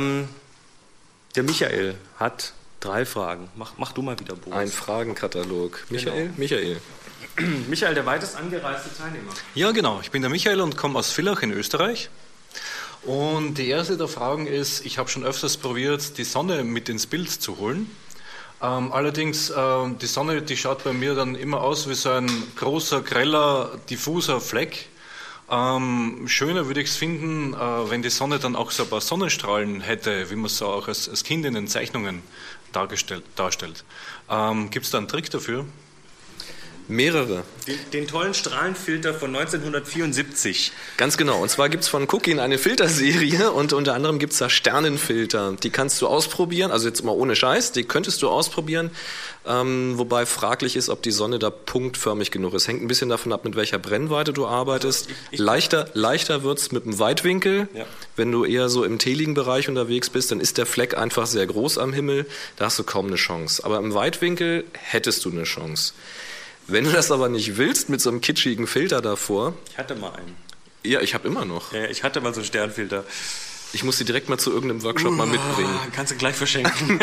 Der Michael hat 3 Fragen. Mach du mal wieder, Boris. Ein Fragenkatalog. Michael? Genau. Michael. Michael, der weitest angereiste Teilnehmer. Ja, genau. Ich bin der Michael und komme aus Villach in Österreich. Und die erste der Fragen ist, ich habe schon öfters probiert, die Sonne mit ins Bild zu holen. Allerdings, die Sonne, die schaut bei mir dann immer aus wie so ein großer, greller, diffuser Fleck. Schöner würde ich es finden, wenn die Sonne dann auch so ein paar Sonnenstrahlen hätte, wie man es so auch als Kind in den Zeichnungen darstellt. Gibt es da einen Trick dafür? Mehrere. Den tollen Strahlenfilter von 1974. Ganz genau. Und zwar gibt es von Cookin eine Filterserie und unter anderem gibt es da Sternenfilter. Die kannst du ausprobieren, also jetzt mal ohne Scheiß, die könntest du ausprobieren, wobei fraglich ist, ob die Sonne da punktförmig genug ist. Hängt ein bisschen davon ab, mit welcher Brennweite du arbeitest. Leichter wird es mit dem Weitwinkel. Ja. Wenn du eher so im teligen Bereich unterwegs bist, dann ist der Fleck einfach sehr groß am Himmel. Da hast du kaum eine Chance. Aber im Weitwinkel hättest du eine Chance. Wenn du das aber nicht willst, mit so einem kitschigen Filter davor... Ich hatte mal einen. Ja, ich habe immer noch. Ja, ich hatte mal so einen Sternfilter. Ich muss die direkt mal zu irgendeinem Workshop mal mitbringen. Kannst du gleich verschenken.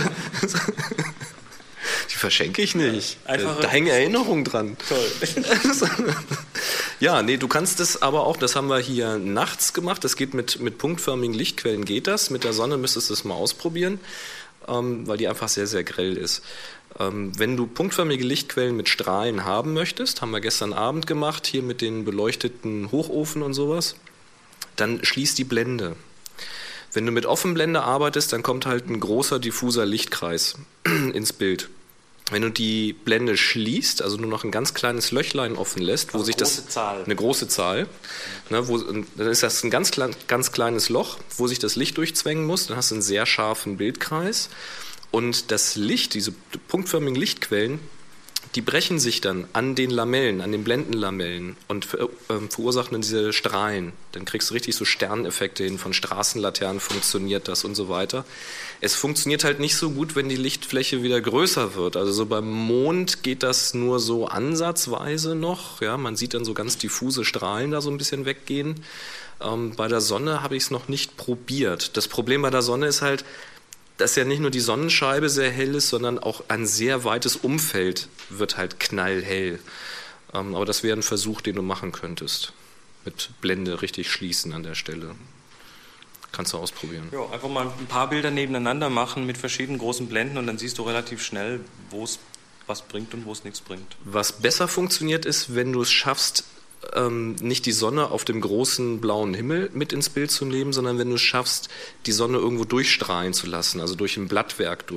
Die verschenke ich nicht. Einfach da hängen Erinnerungen dran. Toll. Ja, nee, du kannst das aber auch, das haben wir hier nachts gemacht, das geht mit punktförmigen Lichtquellen, geht das. Mit der Sonne müsstest du es mal ausprobieren, weil die einfach sehr, sehr grell ist. Wenn du punktförmige Lichtquellen mit Strahlen haben möchtest, haben wir gestern Abend gemacht, hier mit den beleuchteten Hochofen und sowas, dann schließ die Blende. Wenn du mit Offenblende arbeitest, dann kommt halt ein großer diffuser Lichtkreis ins Bild. Wenn du die Blende schließt, also nur noch ein ganz kleines Löchlein offen lässt, wo also sich eine große Zahl, ne, dann ist das ein ganz kleines Loch, wo sich das Licht durchzwängen muss, dann hast du einen sehr scharfen Bildkreis. Und das Licht, diese punktförmigen Lichtquellen, die brechen sich dann an den Lamellen, an den Blendenlamellen und verursachen dann diese Strahlen. Dann kriegst du richtig so Sterneffekte hin, von Straßenlaternen funktioniert das und so weiter. Es funktioniert halt nicht so gut, wenn die Lichtfläche wieder größer wird. Also so beim Mond geht das nur so ansatzweise noch. Ja, man sieht dann so ganz diffuse Strahlen da so ein bisschen weggehen. Bei der Sonne habe ich es noch nicht probiert. Das Problem bei der Sonne ist halt, dass ja nicht nur die Sonnenscheibe sehr hell ist, sondern auch ein sehr weites Umfeld wird halt knallhell. Aber das wäre ein Versuch, den du machen könntest. Mit Blende richtig schließen an der Stelle. Kannst du ausprobieren. Ja, einfach mal ein paar Bilder nebeneinander machen mit verschiedenen großen Blenden und dann siehst du relativ schnell, wo es was bringt und wo es nichts bringt. Was besser funktioniert ist, wenn du es schaffst, nicht die Sonne auf dem großen blauen Himmel mit ins Bild zu nehmen, sondern wenn du es schaffst, die Sonne irgendwo durchstrahlen zu lassen, also durch ein Blattwerk durch.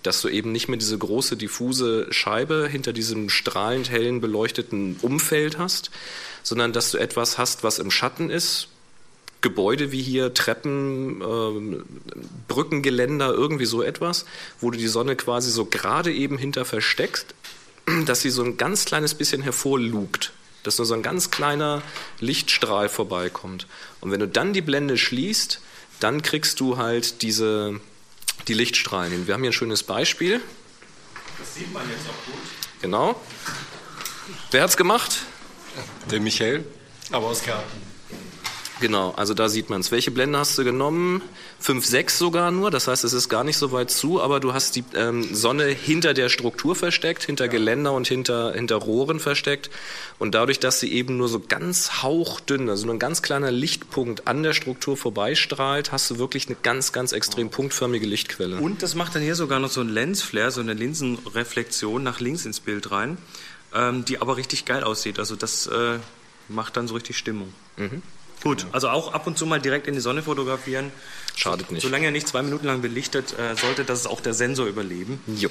dass du eben nicht mehr diese große diffuse Scheibe hinter diesem strahlend hellen beleuchteten Umfeld hast, sondern dass du etwas hast, was im Schatten ist, Gebäude wie hier, Treppen, Brückengeländer, irgendwie so etwas, wo du die Sonne quasi so gerade eben hinter versteckst, dass sie so ein ganz kleines bisschen hervorlugt, dass nur so ein ganz kleiner Lichtstrahl vorbeikommt. Und wenn du dann die Blende schließt, dann kriegst du halt die Lichtstrahlen hin. Wir haben hier ein schönes Beispiel. Das sieht man jetzt auch gut. Genau. Wer hat's gemacht? Der Michael, aber aus Kärnten. Genau, also da sieht man es. Welche Blende hast du genommen? 5, 6 sogar nur, das heißt, es ist gar nicht so weit zu, aber du hast die Sonne hinter der Struktur versteckt, hinter Geländer und hinter Rohren versteckt und dadurch, dass sie eben nur so ganz hauchdünn, also nur ein ganz kleiner Lichtpunkt an der Struktur vorbeistrahlt, hast du wirklich eine ganz, ganz extrem punktförmige Lichtquelle. Und das macht dann hier sogar noch so ein Lensflare, so eine Linsenreflexion nach links ins Bild rein, die aber richtig geil aussieht, also das macht dann so richtig Stimmung. Mhm. Gut, also auch ab und zu mal direkt in die Sonne fotografieren. Schadet nicht. Solange er nicht 2 Minuten lang belichtet, sollte das auch der Sensor überleben. Jo.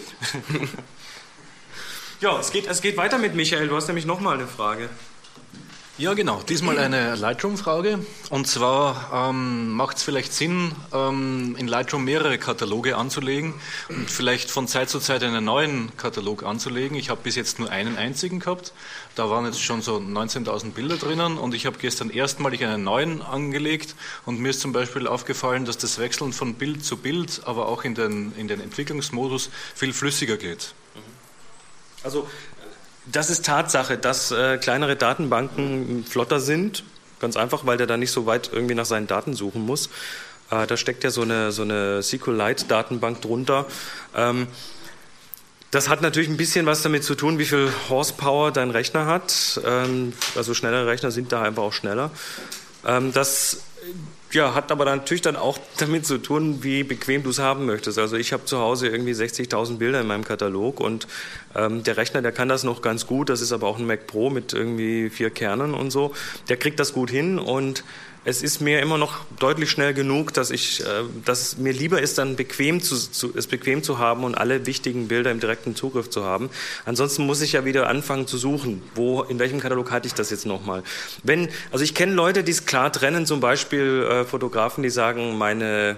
Ja, es geht weiter mit Michael. Du hast nämlich nochmal eine Frage. Ja, genau. Diesmal eine Lightroom-Frage. Und zwar macht es vielleicht Sinn, in Lightroom mehrere Kataloge anzulegen und vielleicht von Zeit zu Zeit einen neuen Katalog anzulegen. Ich habe bis jetzt nur einen einzigen gehabt. Da waren jetzt schon so 19.000 Bilder drinnen und ich habe gestern erstmalig einen neuen angelegt und mir ist zum Beispiel aufgefallen, dass das Wechseln von Bild zu Bild, aber auch in den Entwicklungsmodus viel flüssiger geht. Also das ist Tatsache, dass kleinere Datenbanken flotter sind. Ganz einfach, weil der da nicht so weit irgendwie nach seinen Daten suchen muss. Da steckt ja so eine SQLite-Datenbank drunter. Das hat natürlich ein bisschen was damit zu tun, wie viel Horsepower dein Rechner hat. Also schnellere Rechner sind da einfach auch schneller. Das hat aber natürlich dann auch damit zu tun, wie bequem du es haben möchtest. Also ich habe zu Hause irgendwie 60.000 Bilder in meinem Katalog und der Rechner, der kann das noch ganz gut. Das ist aber auch ein Mac Pro mit irgendwie 4 Kernen und so. Der kriegt das gut hin und es ist mir immer noch deutlich schnell genug, dass es mir lieber ist, dann es bequem zu haben und alle wichtigen Bilder im direkten Zugriff zu haben. Ansonsten muss ich ja wieder anfangen zu suchen, in welchem Katalog hatte ich das jetzt nochmal. Also ich kenne Leute, die es klar trennen, zum Beispiel Fotografen, die sagen, meine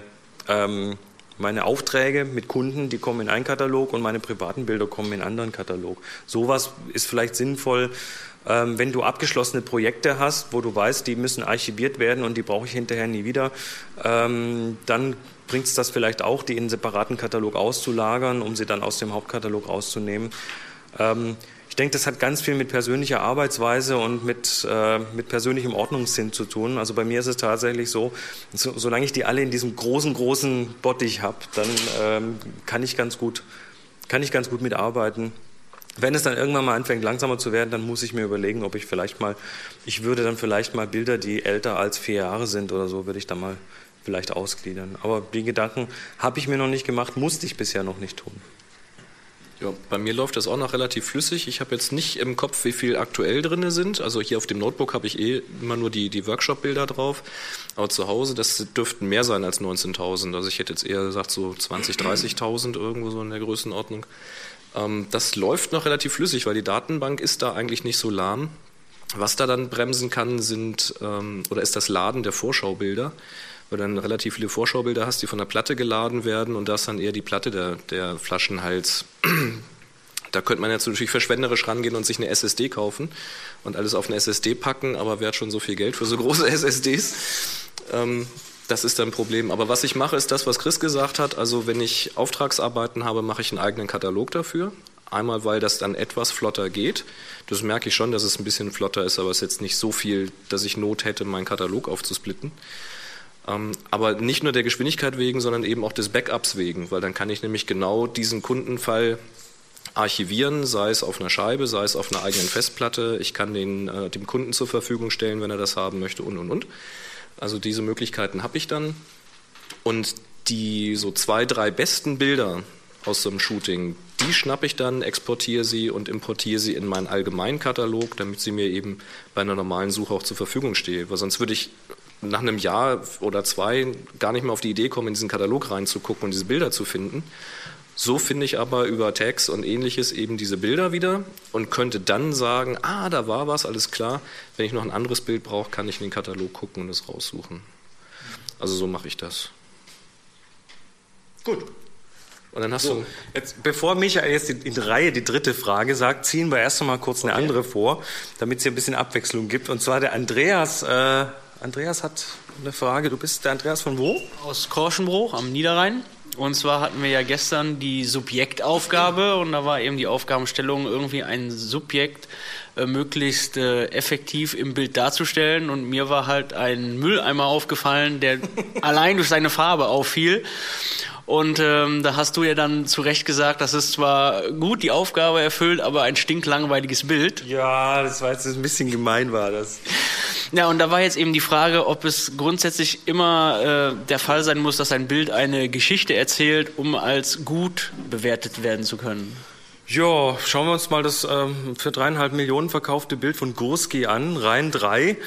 Aufträge mit Kunden, die kommen in einen Katalog und meine privaten Bilder kommen in einen anderen Katalog. Sowas ist vielleicht sinnvoll, wenn du abgeschlossene Projekte hast, wo du weißt, die müssen archiviert werden und die brauche ich hinterher nie wieder, dann bringt es das vielleicht auch, die in einen separaten Katalog auszulagern, um sie dann aus dem Hauptkatalog rauszunehmen. Ich denke, das hat ganz viel mit persönlicher Arbeitsweise und mit persönlichem Ordnungssinn zu tun. Also bei mir ist es tatsächlich so, solange ich die alle in diesem großen Bottich habe, dann kann ich ganz gut mitarbeiten. Wenn es dann irgendwann mal anfängt langsamer zu werden, dann muss ich mir überlegen, ob ich würde dann vielleicht mal Bilder, die älter als 4 Jahre sind oder so, würde ich dann mal vielleicht ausgliedern. Aber die Gedanken habe ich mir noch nicht gemacht, musste ich bisher noch nicht tun. Ja, bei mir läuft das auch noch relativ flüssig. Ich habe jetzt nicht im Kopf, wie viel aktuell drin sind. Also hier auf dem Notebook habe ich immer nur die Workshop-Bilder drauf. Aber zu Hause, das dürften mehr sein als 19.000. Also ich hätte jetzt eher gesagt so 20.000, 30.000 irgendwo so in der Größenordnung. Das läuft noch relativ flüssig, weil die Datenbank ist da eigentlich nicht so lahm. Was da dann bremsen kann, ist das Laden der Vorschaubilder, weil du dann relativ viele Vorschaubilder hast, die von der Platte geladen werden und da ist dann eher die Platte der Flaschenhals. Da könnte man jetzt natürlich verschwenderisch rangehen und sich eine SSD kaufen und alles auf eine SSD packen, aber wer hat schon so viel Geld für so große SSDs? Das ist dann ein Problem. Aber was ich mache, ist das, was Chris gesagt hat. Also wenn ich Auftragsarbeiten habe, mache ich einen eigenen Katalog dafür. Einmal, weil das dann etwas flotter geht. Das merke ich schon, dass es ein bisschen flotter ist, aber es ist jetzt nicht so viel, dass ich Not hätte, meinen Katalog aufzusplitten. Aber nicht nur der Geschwindigkeit wegen, sondern eben auch des Backups wegen, weil dann kann ich nämlich genau diesen Kundenfall archivieren, sei es auf einer Scheibe, sei es auf einer eigenen Festplatte. Ich kann den dem Kunden zur Verfügung stellen, wenn er das haben möchte und. Also diese Möglichkeiten habe ich dann. Und die so 2, 3 besten Bilder aus so einem Shooting, die schnappe ich dann, exportiere sie und importiere sie in meinen allgemeinen Katalog, damit sie mir eben bei einer normalen Suche auch zur Verfügung stehen. Weil sonst würde ich nach einem Jahr oder 2 gar nicht mehr auf die Idee kommen, in diesen Katalog reinzugucken und diese Bilder zu finden. So finde ich aber über Tags und ähnliches eben diese Bilder wieder und könnte dann sagen, da war was, alles klar. Wenn ich noch ein anderes Bild brauche, kann ich in den Katalog gucken und es raussuchen. Also so mache ich das. Gut. Und dann hast du... Jetzt, bevor Michael jetzt in Reihe die dritte Frage sagt, ziehen wir erst noch mal kurz eine andere vor, damit es hier ein bisschen Abwechslung gibt. Und zwar der Andreas. Andreas hat eine Frage. Du bist der Andreas von wo? Aus Korschenbruch am Niederrhein. Und zwar hatten wir ja gestern die Subjektaufgabe und da war eben die Aufgabenstellung, irgendwie ein Subjekt möglichst effektiv im Bild darzustellen. Und mir war halt ein Mülleimer aufgefallen, der allein durch seine Farbe auffiel. Und da hast du ja dann zu Recht gesagt, das ist zwar gut die Aufgabe erfüllt, aber ein stinklangweiliges Bild. Ja, das war jetzt ein bisschen gemein, war das. Ja, und da war jetzt eben die Frage, ob es grundsätzlich immer der Fall sein muss, dass ein Bild eine Geschichte erzählt, um als gut bewertet werden zu können. Ja, schauen wir uns mal das für 3,5 Millionen verkaufte Bild von Gursky an, Rhein 3,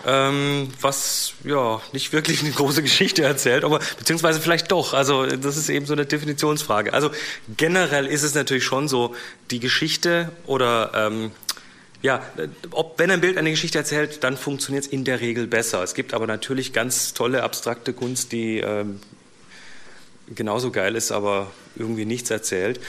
was ja nicht wirklich eine große Geschichte erzählt, aber beziehungsweise vielleicht doch. Also das ist eben so eine Definitionsfrage. Also generell ist es natürlich schon so, die Geschichte oder wenn ein Bild eine Geschichte erzählt, dann funktioniert es in der Regel besser. Es gibt aber natürlich ganz tolle abstrakte Kunst, die genauso geil ist, aber irgendwie nichts erzählt.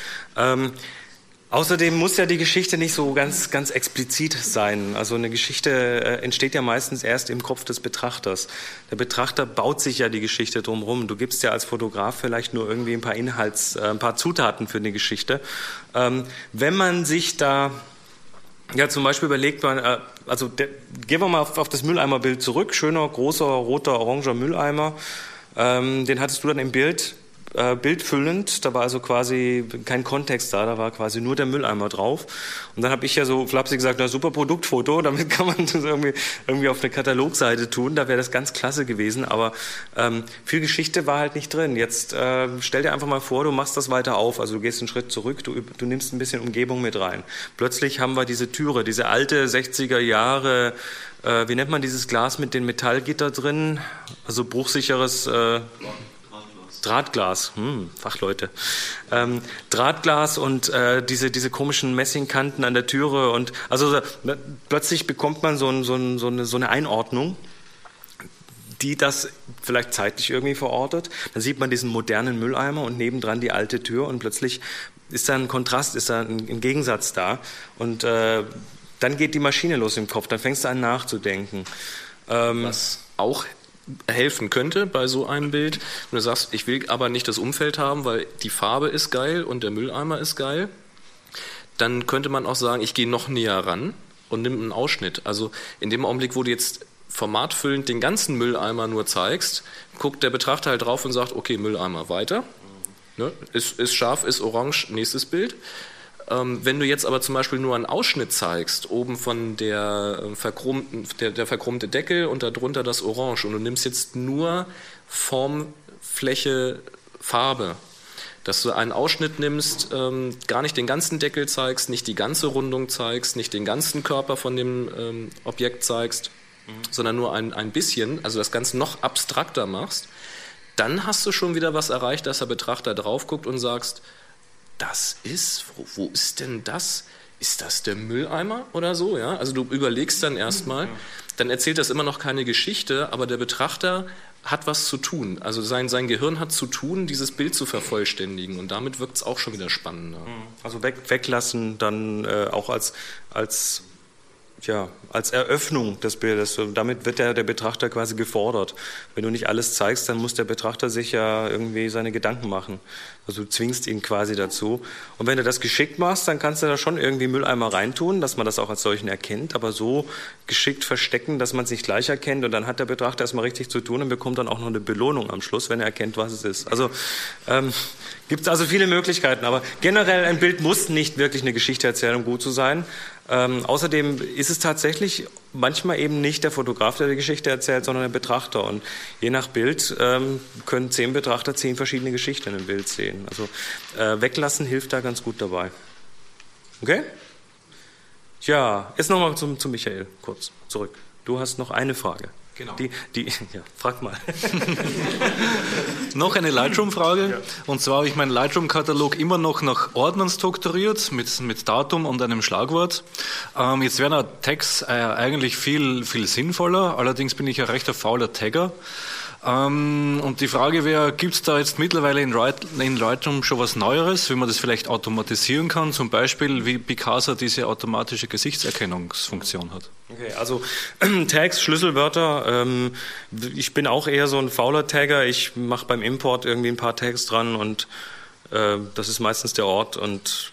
Außerdem muss ja die Geschichte nicht so ganz, ganz explizit sein. Also eine Geschichte entsteht ja meistens erst im Kopf des Betrachters. Der Betrachter baut sich ja die Geschichte drumherum. Du gibst ja als Fotograf vielleicht nur irgendwie ein paar Zutaten für eine Geschichte. Wenn man sich da zum Beispiel überlegt, gehen wir mal auf das Mülleimerbild zurück. Schöner, großer, roter, oranger Mülleimer. Den hattest du dann im Bild. Bildfüllend, da war also quasi kein Kontext da war quasi nur der Mülleimer drauf. Und dann habe ich ja so flapsig gesagt, na super Produktfoto, damit kann man das irgendwie auf eine Katalogseite tun, da wäre das ganz klasse gewesen, aber viel Geschichte war halt nicht drin. Jetzt stell dir einfach mal vor, du machst das weiter auf, also du gehst einen Schritt zurück, du nimmst ein bisschen Umgebung mit rein. Plötzlich haben wir diese Türe, diese alte 60er Jahre, wie nennt man dieses Glas mit den Metallgitter drin, also bruchsicheres Drahtglas, Fachleute. Drahtglas und diese komischen Messingkanten an der Türe und also plötzlich bekommt man so eine Einordnung, die das vielleicht zeitlich irgendwie verortet. Dann sieht man diesen modernen Mülleimer und nebendran die alte Tür und plötzlich ist da ein Kontrast, ist da ein Gegensatz da und dann geht die Maschine los im Kopf, dann fängst du an nachzudenken. Was auch helfen könnte bei so einem Bild, wenn du sagst, ich will aber nicht das Umfeld haben, weil die Farbe ist geil und der Mülleimer ist geil, dann könnte man auch sagen, ich gehe noch näher ran und nimm einen Ausschnitt. Also in dem Augenblick, wo du jetzt formatfüllend den ganzen Mülleimer nur zeigst, guckt der Betrachter halt drauf und sagt, okay, Mülleimer, weiter. Ne? Ist scharf, ist orange, nächstes Bild. Wenn du jetzt aber zum Beispiel nur einen Ausschnitt zeigst, oben von der verchromte Deckel und darunter das Orange und du nimmst jetzt nur Form, Fläche, Farbe, dass du einen Ausschnitt nimmst, gar nicht den ganzen Deckel zeigst, nicht die ganze Rundung zeigst, nicht den ganzen Körper von dem Objekt zeigst, sondern nur ein bisschen, also das Ganze noch abstrakter machst, dann hast du schon wieder was erreicht, dass der Betrachter drauf guckt und sagst, wo ist denn das? Ist das der Mülleimer oder so? Ja? Also du überlegst dann erstmal, dann erzählt das immer noch keine Geschichte, aber der Betrachter hat was zu tun. Also sein Gehirn hat zu tun, dieses Bild zu vervollständigen und damit wirkt es auch schon wieder spannender. Also weglassen dann auch als Eröffnung des Bildes. Damit wird der Betrachter quasi gefordert. Wenn du nicht alles zeigst, dann muss der Betrachter sich ja irgendwie seine Gedanken machen. Also du zwingst ihn quasi dazu. Und wenn du das geschickt machst, dann kannst du da schon irgendwie Mülleimer reintun, dass man das auch als solchen erkennt, aber so geschickt verstecken, dass man es nicht gleich erkennt und dann hat der Betrachter erstmal richtig zu tun und bekommt dann auch noch eine Belohnung am Schluss, wenn er erkennt, was es ist. Also gibt es also viele Möglichkeiten, aber generell ein Bild muss nicht wirklich eine Geschichte erzählen, um gut zu sein. Außerdem ist es tatsächlich manchmal eben nicht der Fotograf, der die Geschichte erzählt, sondern der Betrachter. Und je nach Bild können 10 Betrachter 10 verschiedene Geschichten im Bild sehen. Also weglassen hilft da ganz gut dabei. Okay? Ja, jetzt nochmal zu Michael kurz zurück. Du hast noch eine Frage. Genau. Ja, frag mal. Noch eine Lightroom-Frage. Ja. Und zwar habe ich meinen Lightroom-Katalog immer noch nach Ordnern strukturiert, mit Datum und einem Schlagwort. Jetzt wären Tags eigentlich viel, viel sinnvoller. Allerdings bin ich ein rechter fauler Tagger. Und die Frage wäre, gibt es da jetzt mittlerweile in Lightroom schon was Neueres, wie man das vielleicht automatisieren kann, zum Beispiel wie Picasa diese automatische Gesichtserkennungsfunktion hat? Okay, also Tags, Schlüsselwörter, ich bin auch eher so ein fauler Tagger, ich mache beim Import irgendwie ein paar Tags dran und das ist meistens der Ort und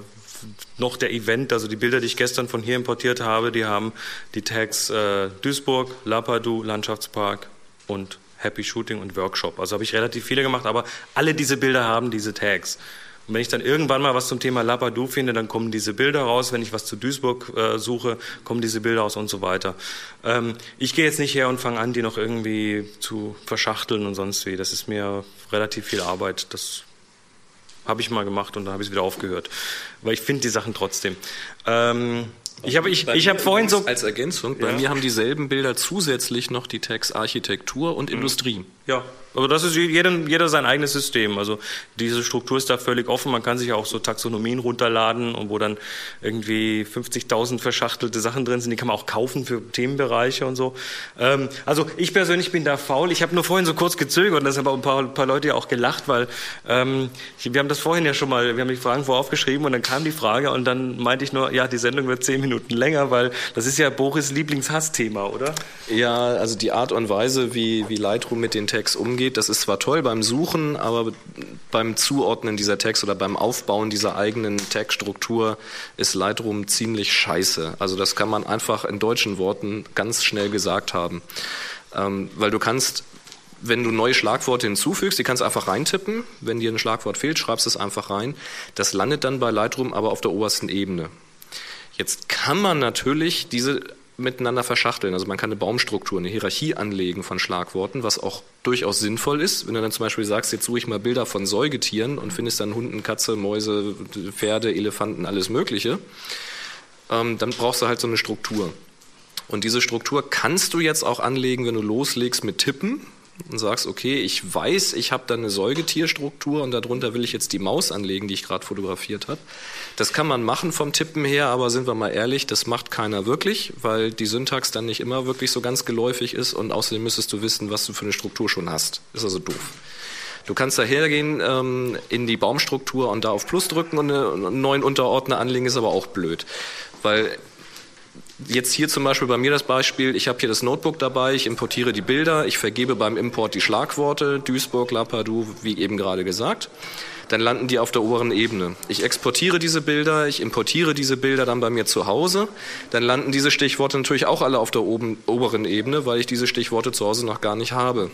noch der Event, also die Bilder, die ich gestern von hier importiert habe, die haben die Tags Duisburg, Lapadu, Landschaftspark und Happy Shooting und Workshop. Also habe ich relativ viele gemacht, aber alle diese Bilder haben diese Tags. Und wenn ich dann irgendwann mal was zum Thema Lapadu finde, dann kommen diese Bilder raus. Wenn ich was zu Duisburg suche, kommen diese Bilder raus und so weiter. Ich gehe jetzt nicht her und fange an, die noch irgendwie zu verschachteln und sonst wie. Das ist mir relativ viel Arbeit. Das habe ich mal gemacht und dann habe ich es wieder aufgehört. Weil ich finde die Sachen trotzdem. Ich habe vorhin so als Ergänzung, bei mir haben dieselben Bilder zusätzlich noch die Tags Architektur und Industrie. Ja, aber das ist jeder sein eigenes System. Also diese Struktur ist da völlig offen. Man kann sich auch so Taxonomien runterladen und wo dann irgendwie 50.000 verschachtelte Sachen drin sind. Die kann man auch kaufen für Themenbereiche und so. Also ich persönlich bin da faul. Ich habe nur vorhin so kurz gezögert und das haben aber ein paar Leute ja auch gelacht, weil wir haben das vorhin ja schon mal, wir haben die Fragen voraufgeschrieben und dann kam die Frage und dann meinte ich nur, ja, die Sendung wird 10 Minuten länger, weil das ist ja Boris' Lieblingshassthema, oder? Ja, also die Art und Weise, wie Lightroom mit den Tags umgeht, das ist zwar toll beim Suchen, aber beim Zuordnen dieser Tags oder beim Aufbauen dieser eigenen Tag-Struktur ist Lightroom ziemlich scheiße. Also das kann man einfach in deutschen Worten ganz schnell gesagt haben. Weil du kannst, wenn du neue Schlagworte hinzufügst, die kannst du einfach reintippen. Wenn dir ein Schlagwort fehlt, schreibst du es einfach rein. Das landet dann bei Lightroom aber auf der obersten Ebene. Jetzt kann man natürlich diese miteinander verschachteln. Also man kann eine Baumstruktur, eine Hierarchie anlegen von Schlagworten, was auch durchaus sinnvoll ist. Wenn du dann zum Beispiel sagst, jetzt suche ich mal Bilder von Säugetieren und findest dann Hunden, Katze, Mäuse, Pferde, Elefanten, alles Mögliche, dann brauchst du halt so eine Struktur. Und diese Struktur kannst du jetzt auch anlegen, wenn du loslegst mit Tippen und sagst, okay, ich weiß, ich habe da eine Säugetierstruktur und darunter will ich jetzt die Maus anlegen, die ich gerade fotografiert habe. Das kann man machen vom Tippen her, aber sind wir mal ehrlich, das macht keiner wirklich, weil die Syntax dann nicht immer wirklich so ganz geläufig ist und außerdem müsstest du wissen, was du für eine Struktur schon hast. Ist also doof. Du kannst da hergehen in die Baumstruktur und da auf Plus drücken und einen neuen Unterordner anlegen, ist aber auch blöd, weil jetzt hier zum Beispiel bei mir das Beispiel, ich habe hier das Notebook dabei, ich importiere die Bilder, ich vergebe beim Import die Schlagworte, Duisburg, Lapadu, wie eben gerade gesagt, dann landen die auf der oberen Ebene. Ich exportiere diese Bilder, ich importiere diese Bilder dann bei mir zu Hause, dann landen diese Stichworte natürlich auch alle auf der oberen Ebene, weil ich diese Stichworte zu Hause noch gar nicht habe.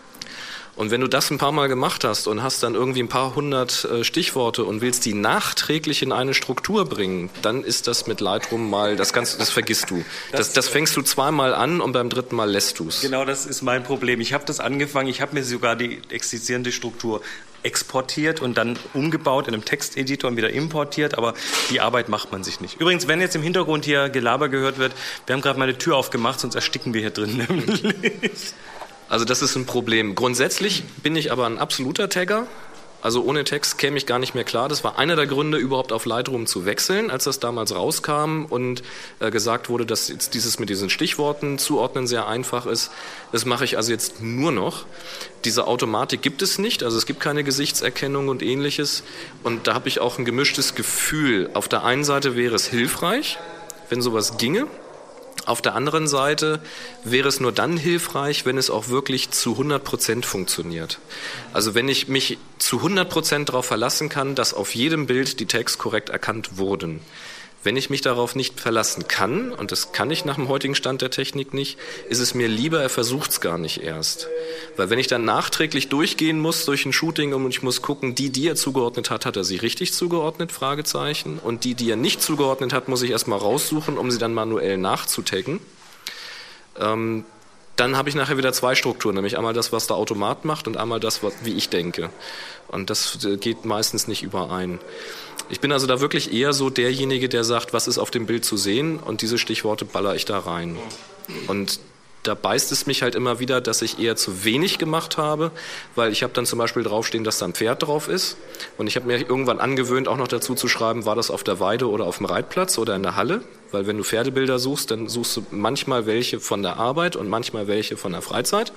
Und wenn du das ein paar Mal gemacht hast und hast dann irgendwie ein paar hundert Stichworte und willst die nachträglich in eine Struktur bringen, dann ist das mit Lightroom mal, das vergisst du. Das fängst du zweimal an und beim dritten Mal lässt du es. Genau, das ist mein Problem. Ich habe das angefangen, ich habe mir sogar die existierende Struktur exportiert und dann umgebaut in einem Texteditor und wieder importiert, aber die Arbeit macht man sich nicht. Übrigens, wenn jetzt im Hintergrund hier Gelaber gehört wird, wir haben gerade meine Tür aufgemacht, sonst ersticken wir hier drin nämlich. Also das ist ein Problem. Grundsätzlich bin ich aber ein absoluter Tagger. Also ohne Text käme ich gar nicht mehr klar. Das war einer der Gründe, überhaupt auf Lightroom zu wechseln, als das damals rauskam und gesagt wurde, dass jetzt dieses mit diesen Stichworten zuordnen sehr einfach ist. Das mache ich also jetzt nur noch. Diese Automatik gibt es nicht, also es gibt keine Gesichtserkennung und Ähnliches. Und da habe ich auch ein gemischtes Gefühl. Auf der einen Seite wäre es hilfreich, wenn sowas ginge. Auf der anderen Seite wäre es nur dann hilfreich, wenn es auch wirklich zu 100% funktioniert. Also wenn ich mich zu 100% darauf verlassen kann, dass auf jedem Bild die Tags korrekt erkannt wurden. Wenn ich mich darauf nicht verlassen kann, und das kann ich nach dem heutigen Stand der Technik nicht, ist es mir lieber, er versucht es gar nicht erst. Weil wenn ich dann nachträglich durchgehen muss durch ein Shooting und ich muss gucken, die er zugeordnet hat, hat er sie richtig zugeordnet, Fragezeichen. Und die er nicht zugeordnet hat, muss ich erstmal raussuchen, um sie dann manuell nachzutaggen. Dann habe ich nachher wieder zwei Strukturen, nämlich einmal das, was der Automat macht und einmal das, wie ich denke. Und das geht meistens nicht überein. Ich bin also da wirklich eher so derjenige, der sagt, was ist auf dem Bild zu sehen und diese Stichworte baller ich da rein. Und da beißt es mich halt immer wieder, dass ich eher zu wenig gemacht habe, weil ich habe dann zum Beispiel draufstehen, dass da ein Pferd drauf ist. Und ich habe mir irgendwann angewöhnt, auch noch dazu zu schreiben, war das auf der Weide oder auf dem Reitplatz oder in der Halle. Weil wenn du Pferdebilder suchst, dann suchst du manchmal welche von der Arbeit und manchmal welche von der Freizeit.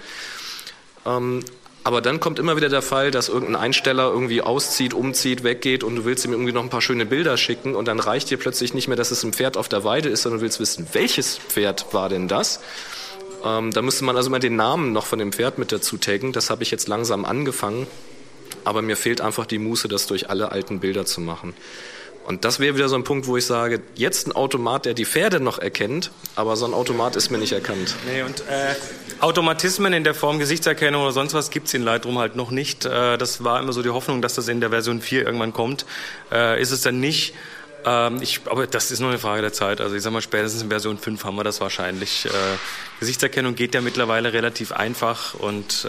Aber dann kommt immer wieder der Fall, dass irgendein Einsteller irgendwie auszieht, umzieht, weggeht und du willst ihm irgendwie noch ein paar schöne Bilder schicken und dann reicht dir plötzlich nicht mehr, dass es ein Pferd auf der Weide ist, sondern du willst wissen, welches Pferd war denn das? Da müsste man also mal den Namen noch von dem Pferd mit dazu taggen. Das habe ich jetzt langsam angefangen, aber mir fehlt einfach die Muße, das durch alle alten Bilder zu machen. Und das wäre wieder so ein Punkt, wo ich sage, jetzt ein Automat, der die Pferde noch erkennt, aber so ein Automat ist mir nicht erkannt. Nee, und Automatismen in der Form Gesichtserkennung oder sonst was gibt es in Lightroom halt noch nicht. Das war immer so die Hoffnung, dass das in der Version 4 irgendwann kommt. Ist es dann nicht. Aber das ist nur eine Frage der Zeit. Also ich sag mal, spätestens in Version 5 haben wir das wahrscheinlich. Gesichtserkennung geht ja mittlerweile relativ einfach und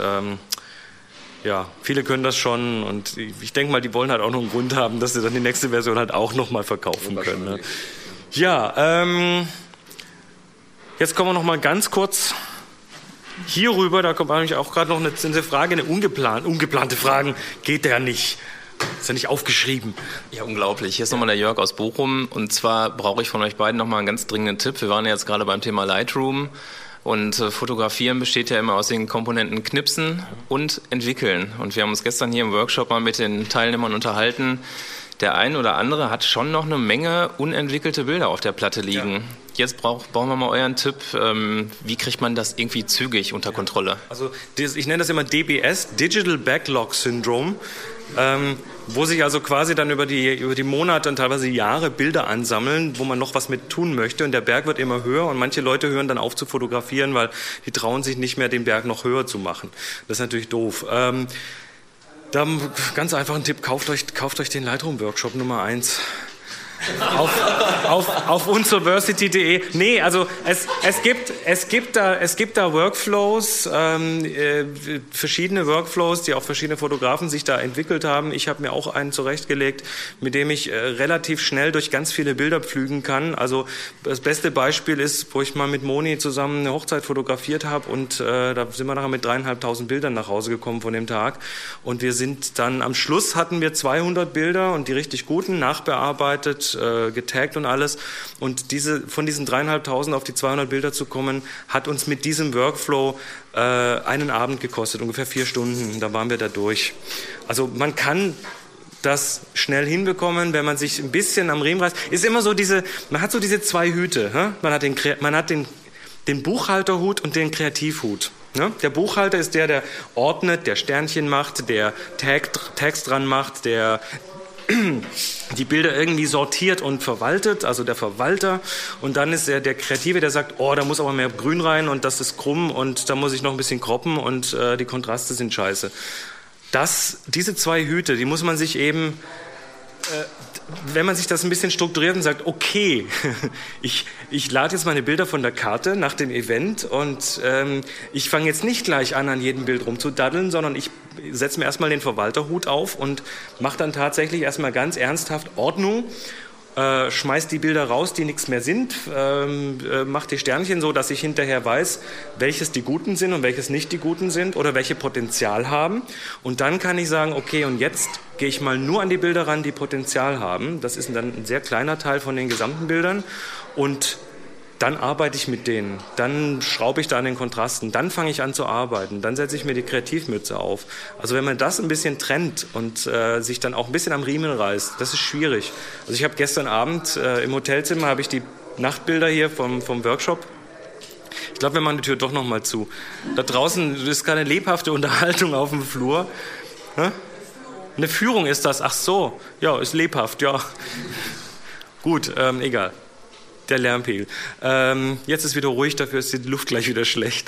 ja, viele können das schon und ich denke mal, die wollen halt auch noch einen Grund haben, dass sie dann die nächste Version halt auch nochmal verkaufen können. Ne? Ja, jetzt kommen wir nochmal ganz kurz hier rüber, da kommt eigentlich auch gerade noch eine Frage, eine ungeplante Fragen, geht ja nicht. Ist ja nicht aufgeschrieben. Ja, unglaublich. Hier ist nochmal der Jörg aus Bochum und zwar brauche ich von euch beiden nochmal einen ganz dringenden Tipp. Wir waren ja jetzt gerade beim Thema Lightroom. Und Fotografieren besteht ja immer aus den Komponenten Knipsen und Entwickeln. Und wir haben uns gestern hier im Workshop mal mit den Teilnehmern unterhalten. Der ein oder andere hat schon noch eine Menge unentwickelte Bilder auf der Platte liegen. Ja. Jetzt brauchen wir mal euren Tipp. Wie kriegt man das irgendwie zügig unter Kontrolle? Also ich nenne das immer DBS, Digital Backlog Syndrome. Wo sich also quasi dann über die Monate und teilweise Jahre Bilder ansammeln, wo man noch was mit tun möchte und der Berg wird immer höher und manche Leute hören dann auf zu fotografieren, weil die trauen sich nicht mehr, den Berg noch höher zu machen. Das ist natürlich doof. Da ganz einfach ein Tipp, kauft euch den Lightroom Workshop Nummer 1. auf unsoversity.de. Nee, also es gibt da Workflows, verschiedene Workflows, die auch verschiedene Fotografen sich da entwickelt haben. Ich habe mir auch einen zurechtgelegt, mit dem ich relativ schnell durch ganz viele Bilder pflügen kann. Also das beste Beispiel ist, wo ich mal mit Moni zusammen eine Hochzeit fotografiert habe und da sind wir nachher mit 3.500 Bildern nach Hause gekommen von dem Tag und wir sind dann am Schluss hatten wir 200 Bilder und die richtig guten nachbearbeitet, getaggt und alles. Und von diesen 3.500 auf die 200 Bilder zu kommen, hat uns mit diesem Workflow einen Abend gekostet, ungefähr 4 Stunden. Da waren wir da durch. Also man kann das schnell hinbekommen, wenn man sich ein bisschen am Riemen reißt. Ist immer so man hat so diese 2 Hüte. Hä? Man hat den Buchhalterhut und den Kreativhut. Ne? Der Buchhalter ist der ordnet, der Sternchen macht, der Tags dran macht, der die Bilder irgendwie sortiert und verwaltet, also der Verwalter. Und dann ist der Kreative, der sagt, oh, da muss aber mehr Grün rein und das ist krumm und da muss ich noch ein bisschen kroppen und die Kontraste sind scheiße. Diese 2 Hüte, die muss man sich eben, wenn man sich das ein bisschen strukturiert und sagt, okay, ich lade jetzt meine Bilder von der Karte nach dem Event und ich fange jetzt nicht gleich an jedem Bild rumzudaddeln, sondern ich setze mir erstmal den Verwalterhut auf und mache dann tatsächlich erstmal ganz ernsthaft Ordnung, schmeiß die Bilder raus, die nichts mehr sind, mach die Sternchen so, dass ich hinterher weiß, welches die Guten sind und welches nicht die Guten sind oder welche Potenzial haben. Und dann kann ich sagen, okay, und jetzt gehe ich mal nur an die Bilder ran, die Potenzial haben. Das ist dann ein sehr kleiner Teil von den gesamten Bildern. Und dann arbeite ich mit denen, dann schraube ich da an den Kontrasten, dann fange ich an zu arbeiten, dann setze ich mir die Kreativmütze auf. Also wenn man das ein bisschen trennt und sich dann auch ein bisschen am Riemen reißt, das ist schwierig. Also ich habe gestern Abend im Hotelzimmer habe ich die Nachtbilder hier vom Workshop. Ich glaube, wir machen die Tür doch noch mal zu. Da draußen ist keine lebhafte Unterhaltung auf dem Flur. Hä? Eine Führung ist das. Ach so, ja, ist lebhaft, ja. Gut, egal. Der Lärmpegel. Jetzt ist wieder ruhig, dafür ist die Luft gleich wieder schlecht.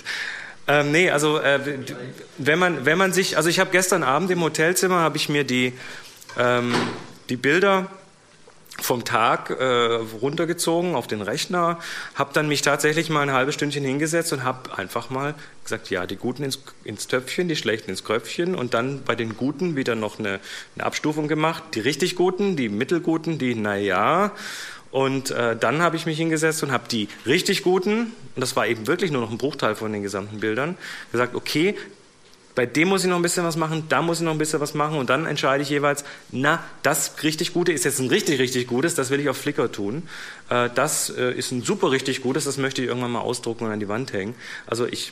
Wenn man sich, also ich habe gestern Abend im Hotelzimmer, habe ich mir die Bilder vom Tag runtergezogen auf den Rechner, habe dann mich tatsächlich mal ein halbes Stündchen hingesetzt und habe einfach mal gesagt, ja, die Guten ins Töpfchen, die Schlechten ins Kröpfchen und dann bei den Guten wieder noch eine Abstufung gemacht, die richtig Guten, die Mittelguten, die naja Und dann habe ich mich hingesetzt und habe die richtig guten, und das war eben wirklich nur noch ein Bruchteil von den gesamten Bildern, gesagt, okay, bei dem muss ich noch ein bisschen was machen, da muss ich noch ein bisschen was machen und dann entscheide ich jeweils, das richtig Gute ist jetzt ein richtig, richtig Gutes, das will ich auf Flickr tun. Das ist ein super richtig Gutes, das möchte ich irgendwann mal ausdrucken und an die Wand hängen. Also ich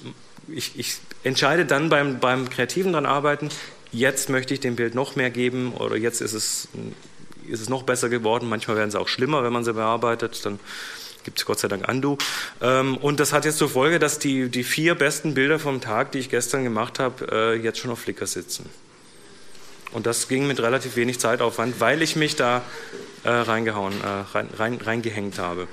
entscheide dann beim kreativen dran arbeiten, jetzt möchte ich dem Bild noch mehr geben oder jetzt ist es noch besser geworden. Manchmal werden sie auch schlimmer, wenn man sie bearbeitet, dann gibt es Gott sei Dank Undo. Und das hat jetzt zur Folge, dass die 4 besten Bilder vom Tag, die ich gestern gemacht habe, jetzt schon auf Flickr sitzen. Und das ging mit relativ wenig Zeitaufwand, weil ich mich da reingehängt habe.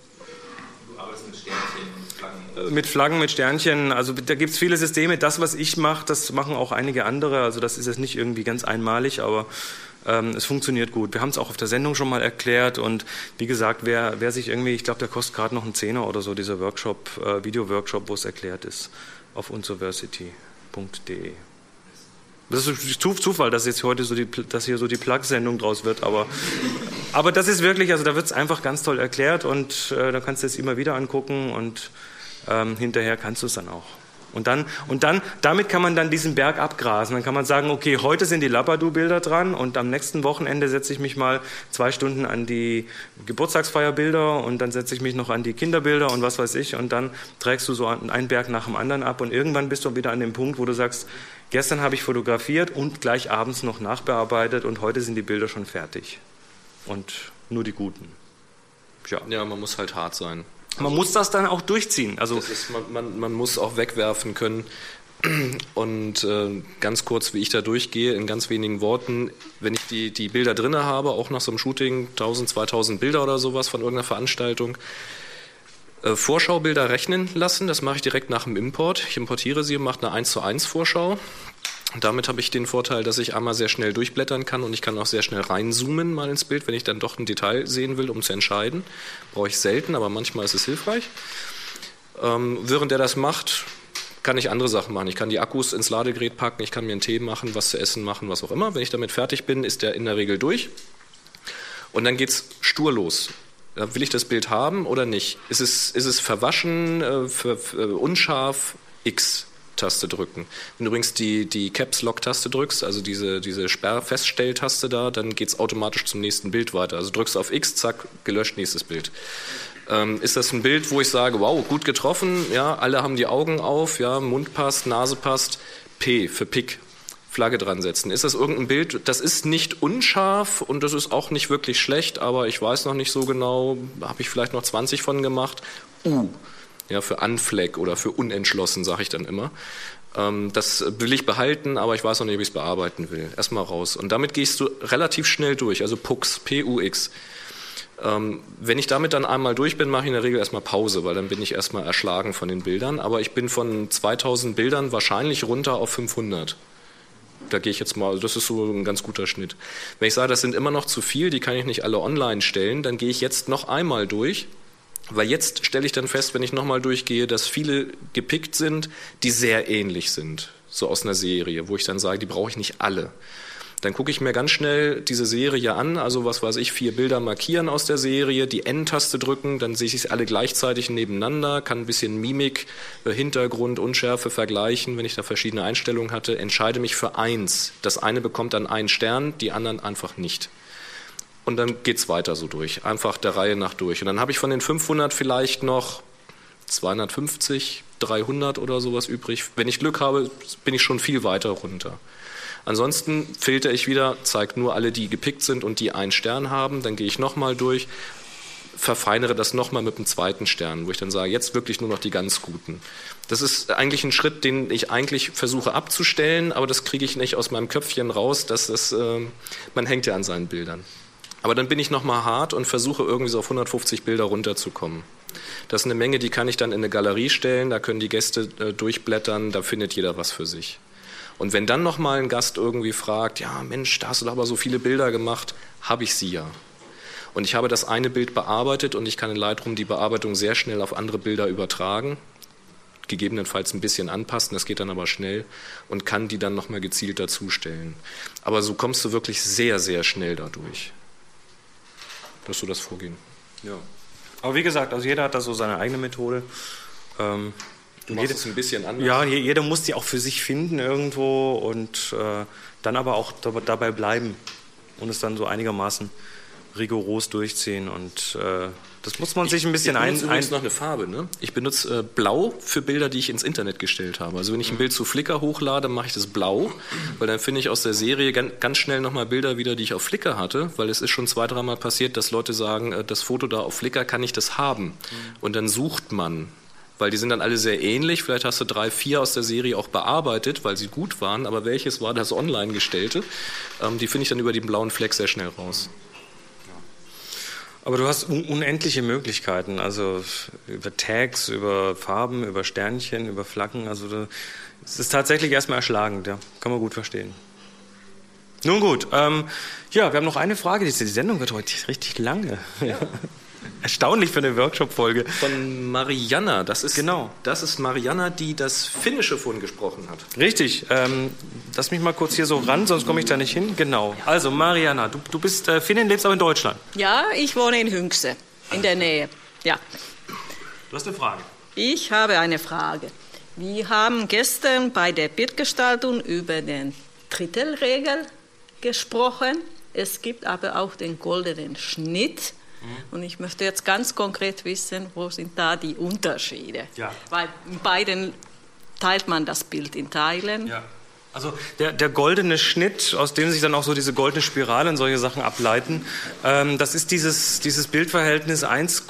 Du arbeitest mit Sternchen, Flaggen? Mit Flaggen, mit Sternchen. Also da gibt es viele Systeme. Das, was ich mache, das machen auch einige andere. Also das ist jetzt nicht irgendwie ganz einmalig, aber es funktioniert gut. Wir haben es auch auf der Sendung schon mal erklärt und wie gesagt, wer sich irgendwie, ich glaube, der kostet gerade noch einen Zehner oder so, dieser Workshop, Video-Workshop, wo es erklärt ist, auf unserversity.de. Das ist Zufall, dass jetzt heute dass hier so die Plug-Sendung draus wird, aber das ist wirklich, also da wird es einfach ganz toll erklärt und da kannst du es immer wieder angucken und hinterher kannst du es dann auch. Und dann, damit kann man dann diesen Berg abgrasen. Dann kann man sagen, okay, heute sind die Lapadu-Bilder dran und am nächsten Wochenende setze ich mich mal 2 Stunden an die Geburtstagsfeierbilder und dann setze ich mich noch an die Kinderbilder und was weiß ich und dann trägst du so einen Berg nach dem anderen ab und irgendwann bist du wieder an dem Punkt, wo du sagst, gestern habe ich fotografiert und gleich abends noch nachbearbeitet und heute sind die Bilder schon fertig. Und nur die guten. Ja, man muss halt hart sein. Man muss das dann auch durchziehen. Also man muss auch wegwerfen können. Und ganz kurz, wie ich da durchgehe, in ganz wenigen Worten, wenn ich die Bilder drin habe, auch nach so einem Shooting, 1000, 2000 Bilder oder sowas von irgendeiner Veranstaltung, Vorschaubilder rechnen lassen, das mache ich direkt nach dem Import. Ich importiere sie und mache eine 1:1 Vorschau. Und damit habe ich den Vorteil, dass ich einmal sehr schnell durchblättern kann und ich kann auch sehr schnell reinzoomen mal ins Bild, wenn ich dann doch ein Detail sehen will, um zu entscheiden. Brauche ich selten, aber manchmal ist es hilfreich. Während er das macht, kann ich andere Sachen machen. Ich kann die Akkus ins Ladegerät packen, ich kann mir einen Tee machen, was zu essen machen, was auch immer. Wenn ich damit fertig bin, ist der in der Regel durch. Und dann geht es stur los. Will ich das Bild haben oder nicht? Ist es verwaschen, unscharf? X. Taste drücken. Wenn du übrigens die Caps-Lock-Taste drückst, also diese Sperr-Feststelltaste da, dann geht es automatisch zum nächsten Bild weiter. Also drückst auf X, zack, gelöscht, nächstes Bild. Ist das ein Bild, wo ich sage, wow, gut getroffen, ja, alle haben die Augen auf, ja, Mund passt, Nase passt, P für Pick, Flagge dran setzen. Ist das irgendein Bild, das ist nicht unscharf und das ist auch nicht wirklich schlecht, aber ich weiß noch nicht so genau, habe ich vielleicht noch 20 von gemacht, ja, für unflag oder für unentschlossen, sage ich dann immer. Das will ich behalten, aber ich weiß noch nicht, ob ich es bearbeiten will. Erstmal raus. Und damit gehst du relativ schnell durch, also Pux, P-U-X. Wenn ich damit dann einmal durch bin, mache ich in der Regel erstmal Pause, weil dann bin ich erstmal erschlagen von den Bildern. Aber ich bin von 2000 Bildern wahrscheinlich runter auf 500. Da gehe ich jetzt mal, also das ist so ein ganz guter Schnitt. Wenn ich sage, das sind immer noch zu viel, die kann ich nicht alle online stellen, dann gehe ich jetzt noch einmal durch. Weil jetzt stelle ich dann fest, wenn ich nochmal durchgehe, dass viele gepickt sind, die sehr ähnlich sind, so aus einer Serie, wo ich dann sage, die brauche ich nicht alle. Dann gucke ich mir ganz schnell diese Serie an, also was weiß ich, 4 Bilder markieren aus der Serie, die N-Taste drücken, dann sehe ich sie alle gleichzeitig nebeneinander, kann ein bisschen Mimik, Hintergrund, Unschärfe vergleichen, wenn ich da verschiedene Einstellungen hatte, entscheide mich für eins. Das eine bekommt dann 1 Stern, die anderen einfach nicht. Und dann geht's weiter so durch, einfach der Reihe nach durch. Und dann habe ich von den 500 vielleicht noch 250, 300 oder sowas übrig. Wenn ich Glück habe, bin ich schon viel weiter runter. Ansonsten filter ich wieder, zeige nur alle, die gepickt sind und die 1 Stern haben. Dann gehe ich nochmal durch, verfeinere das nochmal mit einem 2. Stern, wo ich dann sage, jetzt wirklich nur noch die ganz Guten. Das ist eigentlich ein Schritt, den ich eigentlich versuche abzustellen, aber das kriege ich nicht aus meinem Köpfchen raus. Man hängt ja an seinen Bildern. Aber dann bin ich nochmal hart und versuche irgendwie so auf 150 Bilder runterzukommen. Das ist eine Menge, die kann ich dann in eine Galerie stellen, da können die Gäste durchblättern, da findet jeder was für sich. Und wenn dann nochmal ein Gast irgendwie fragt, ja Mensch, da hast du aber so viele Bilder gemacht, habe ich sie ja. Und ich habe das eine Bild bearbeitet und ich kann in Lightroom die Bearbeitung sehr schnell auf andere Bilder übertragen, gegebenenfalls ein bisschen anpassen, das geht dann aber schnell und kann die dann nochmal gezielt dazustellen. Aber so kommst du wirklich sehr, sehr schnell dadurch. Das ist so das Vorgehen. Ja. Aber wie gesagt, also jeder hat da so seine eigene Methode. Du machst es ein bisschen anders. Ja, jeder muss die auch für sich finden irgendwo und dann aber auch dabei bleiben und es dann so einigermaßen rigoros durchziehen. Und das muss man sich ein bisschen Ich benutze übrigens noch eine Farbe. Ne? Ich benutze Blau für Bilder, die ich ins Internet gestellt habe. Also wenn ich ein Bild zu Flickr hochlade, mache ich das blau, weil dann finde ich aus der Serie ganz schnell nochmal Bilder wieder, die ich auf Flickr hatte, weil es ist schon 2-3 Mal passiert, dass Leute sagen, das Foto da auf Flickr, kann ich das haben? Und dann sucht man. Weil die sind dann alle sehr ähnlich. Vielleicht hast du 3, 4 aus der Serie auch bearbeitet, weil sie gut waren. Aber welches war das online gestellte? Die finde ich dann über den blauen Fleck sehr schnell raus. Aber du hast unendliche Möglichkeiten. Also über Tags, über Farben, über Sternchen, über Flaggen. Also es ist tatsächlich erstmal erschlagend. Ja. Kann man gut verstehen. Nun gut. Ja, wir haben noch eine Frage. Die Sendung wird heute richtig lange. Ja. Erstaunlich für eine Workshop-Folge. Von Marianna. Das ist Marianna, die das Finnische vorhin gesprochen hat. Richtig. Lass mich mal kurz hier so ran, sonst komme ich da nicht hin. Genau. Also Marianna, du bist Finnin, lebst aber in Deutschland. Ja, ich wohne in Hünxe, in der Nähe. Ja. Du hast eine Frage. Ich habe eine Frage. Wir haben gestern bei der Bildgestaltung über den Drittelregel gesprochen. Es gibt aber auch den goldenen Schnitt. Und ich möchte jetzt ganz konkret wissen, wo sind da die Unterschiede? Ja. Weil in beiden teilt man das Bild in Teilen. Ja. Also der goldene Schnitt, aus dem sich dann auch so diese goldene Spirale und solche Sachen ableiten, das ist dieses Bildverhältnis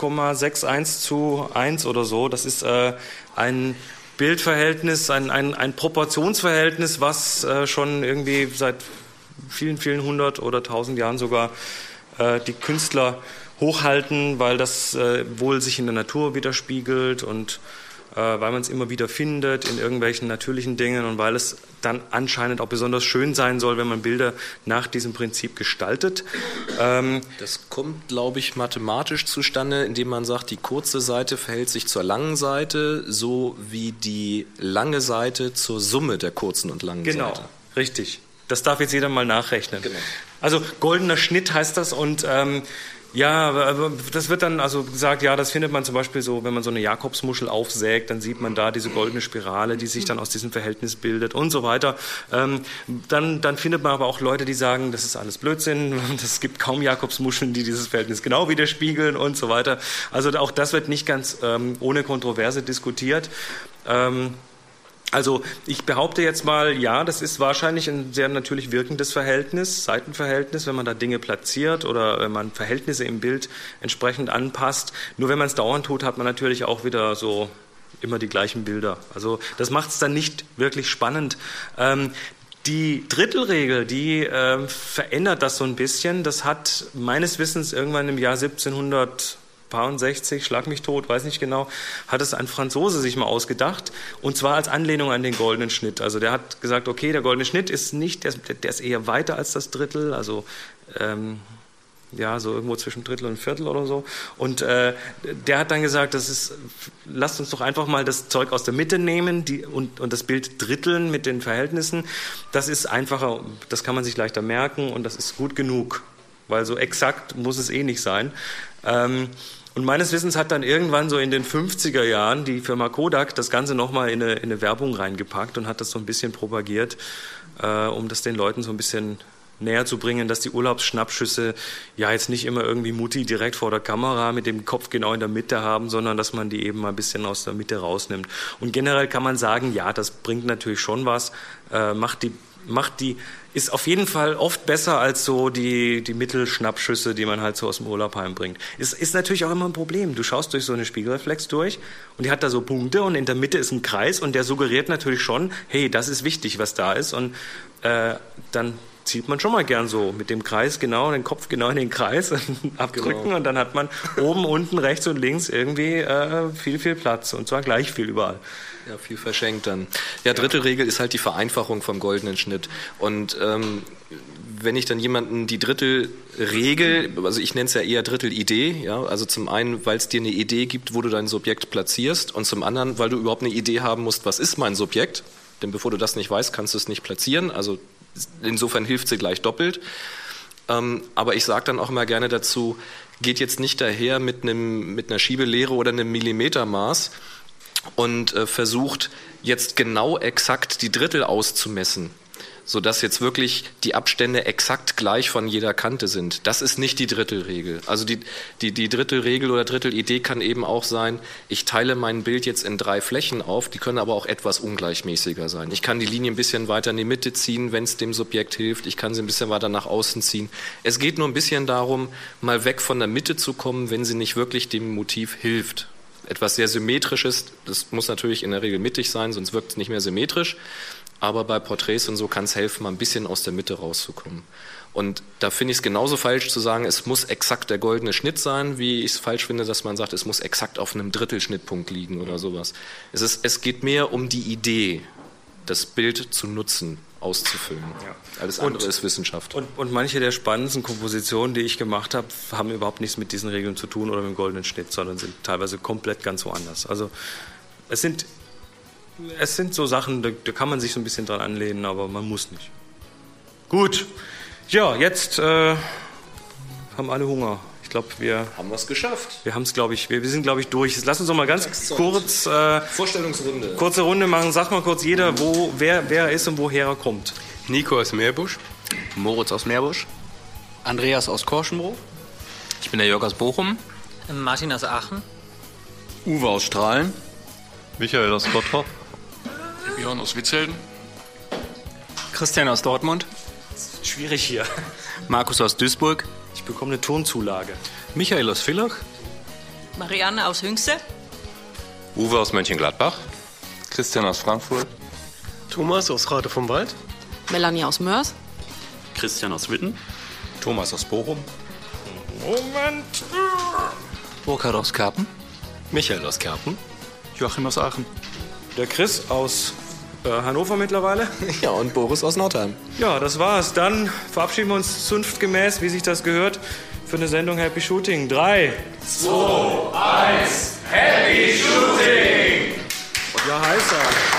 1,61:1 oder so. Das ist ein Bildverhältnis, ein Proportionsverhältnis, was schon irgendwie seit vielen, vielen 100 oder 1000 Jahren sogar die Künstler hochhalten, weil das wohl sich in der Natur widerspiegelt und weil man es immer wieder findet in irgendwelchen natürlichen Dingen und weil es dann anscheinend auch besonders schön sein soll, wenn man Bilder nach diesem Prinzip gestaltet. Das kommt, glaube ich, mathematisch zustande, indem man sagt, die kurze Seite verhält sich zur langen Seite, so wie die lange Seite zur Summe der kurzen und langen Seite. Genau, richtig. Das darf jetzt jeder mal nachrechnen. Genau. Also goldener Schnitt heißt das und ja, das wird dann also gesagt, ja, das findet man zum Beispiel so, wenn man so eine Jakobsmuschel aufsägt, dann sieht man da diese goldene Spirale, die sich dann aus diesem Verhältnis bildet und so weiter. Dann findet man aber auch Leute, die sagen, das ist alles Blödsinn, es gibt kaum Jakobsmuscheln, die dieses Verhältnis genau widerspiegeln und so weiter. Also auch das wird nicht ganz ohne Kontroverse diskutiert. Also ich behaupte jetzt mal, ja, das ist wahrscheinlich ein sehr natürlich wirkendes Verhältnis, Seitenverhältnis, wenn man da Dinge platziert oder wenn man Verhältnisse im Bild entsprechend anpasst. Nur wenn man es dauernd tut, hat man natürlich auch wieder so immer die gleichen Bilder. Also das macht es dann nicht wirklich spannend. Die Drittelregel, die verändert das so ein bisschen. Das hat meines Wissens irgendwann im Jahr 1760, schlag mich tot, weiß nicht genau, hat es ein Franzose sich mal ausgedacht und zwar als Anlehnung an den goldenen Schnitt. Also der hat gesagt, okay, der goldene Schnitt ist nicht, der ist eher weiter als das Drittel, also ja, so irgendwo zwischen Drittel und Viertel oder so. Und der hat dann gesagt, lasst uns doch einfach mal das Zeug aus der Mitte nehmen und das Bild dritteln mit den Verhältnissen. Das ist einfacher, das kann man sich leichter merken und das ist gut genug, weil so exakt muss es eh nicht sein. Und meines Wissens hat dann irgendwann so in den 50er Jahren die Firma Kodak das Ganze nochmal in eine Werbung reingepackt und hat das so ein bisschen propagiert, um das den Leuten so ein bisschen näher zu bringen, dass die Urlaubsschnappschüsse ja jetzt nicht immer irgendwie Mutti direkt vor der Kamera mit dem Kopf genau in der Mitte haben, sondern dass man die eben mal ein bisschen aus der Mitte rausnimmt. Und generell kann man sagen, ja, das bringt natürlich schon was, ist auf jeden Fall oft besser als so die Mittelschnappschüsse, die man halt so aus dem Urlaub heimbringt. Ist natürlich auch immer ein Problem. Du schaust durch so eine Spiegelreflex durch und die hat da so Punkte und in der Mitte ist ein Kreis und der suggeriert natürlich schon, hey, das ist wichtig, was da ist und dann zieht man schon mal gern so mit dem Kreis genau, den Kopf genau in den Kreis abdrücken genau. Und dann hat man oben, unten, rechts und links irgendwie viel, viel Platz und zwar gleich viel überall. Ja, viel verschenkt dann. Ja, Drittelregel ist halt die Vereinfachung vom goldenen Schnitt. Und wenn ich dann jemanden die Drittelregel, also ich nenne es ja eher Drittelidee, ja, also zum einen, weil es dir eine Idee gibt, wo du dein Subjekt platzierst und zum anderen, weil du überhaupt eine Idee haben musst, was ist mein Subjekt, denn bevor du das nicht weißt, kannst du es nicht platzieren, also insofern hilft sie gleich doppelt. Aber ich sage dann auch immer gerne dazu, geht jetzt nicht daher mit einer Schiebelehre oder einem Millimetermaß und versucht jetzt genau exakt die Drittel auszumessen, sodass jetzt wirklich die Abstände exakt gleich von jeder Kante sind. Das ist nicht die Drittelregel. Also die Drittelregel oder Drittelidee kann eben auch sein, ich teile mein Bild jetzt in 3 Flächen auf, die können aber auch etwas ungleichmäßiger sein. Ich kann die Linie ein bisschen weiter in die Mitte ziehen, wenn es dem Subjekt hilft. Ich kann sie ein bisschen weiter nach außen ziehen. Es geht nur ein bisschen darum, mal weg von der Mitte zu kommen, wenn sie nicht wirklich dem Motiv hilft. Etwas sehr Symmetrisches, das muss natürlich in der Regel mittig sein, sonst wirkt es nicht mehr symmetrisch. Aber bei Porträts und so kann es helfen, mal ein bisschen aus der Mitte rauszukommen. Und da finde ich es genauso falsch zu sagen, es muss exakt der goldene Schnitt sein, wie ich es falsch finde, dass man sagt, es muss exakt auf einem Drittelschnittpunkt liegen oder sowas. Es geht mehr um die Idee, das Bild zu nutzen, auszufüllen. Ja. Alles andere ist Wissenschaft. Und manche der spannendsten Kompositionen, die ich gemacht habe, haben überhaupt nichts mit diesen Regeln zu tun oder mit dem goldenen Schnitt, sondern sind teilweise komplett ganz woanders. Also es sind so Sachen, da kann man sich so ein bisschen dran anlehnen, aber man muss nicht. Gut. Ja, jetzt haben alle Hunger. Ich glaube, wir haben es geschafft. Wir haben es, glaube ich, wir sind, glaube ich, durch. Jetzt lass uns doch mal ganz kurz Vorstellungsrunde. Kurze Runde machen. Sag mal kurz jeder, wer er ist und woher er kommt. Nico aus Meerbusch. Moritz aus Meerbusch. Andreas aus Korschenbruch. Ich bin der Jörg aus Bochum. Martin aus Aachen. Uwe aus Strahlen. Michael aus Bottrop. Björn aus Witzhelden. Christian aus Dortmund. Schwierig hier. Markus aus Duisburg. Ich bekomme eine Turnzulage. Michael aus Villach. Marianne aus Hünxe. Uwe aus Mönchengladbach. Christian aus Frankfurt. Thomas aus Rade vom Wald. Melanie aus Mörs. Christian aus Witten. Thomas aus Bochum. Moment. Burkhard aus Kerpen. Michael aus Kerpen. Joachim aus Aachen. Der Chris aus Hannover mittlerweile. Ja, und Boris aus Nordheim. Ja, das war's. Dann verabschieden wir uns zunftgemäß, wie sich das gehört, für eine Sendung Happy Shooting. 3, 2, 1, Happy Shooting! Ja, heißer.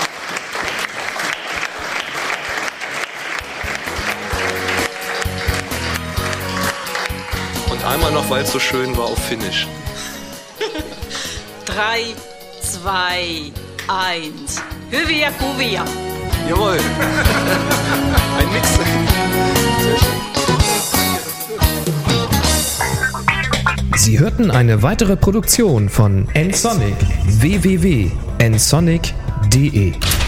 Und einmal noch, weil es so schön war, auf Finnisch. 3, 2, 1. Hyviä kuvia. Jawohl. Ein Mix. Sehr schön. Sie hörten eine weitere Produktion von nsonic. www.nsonic.de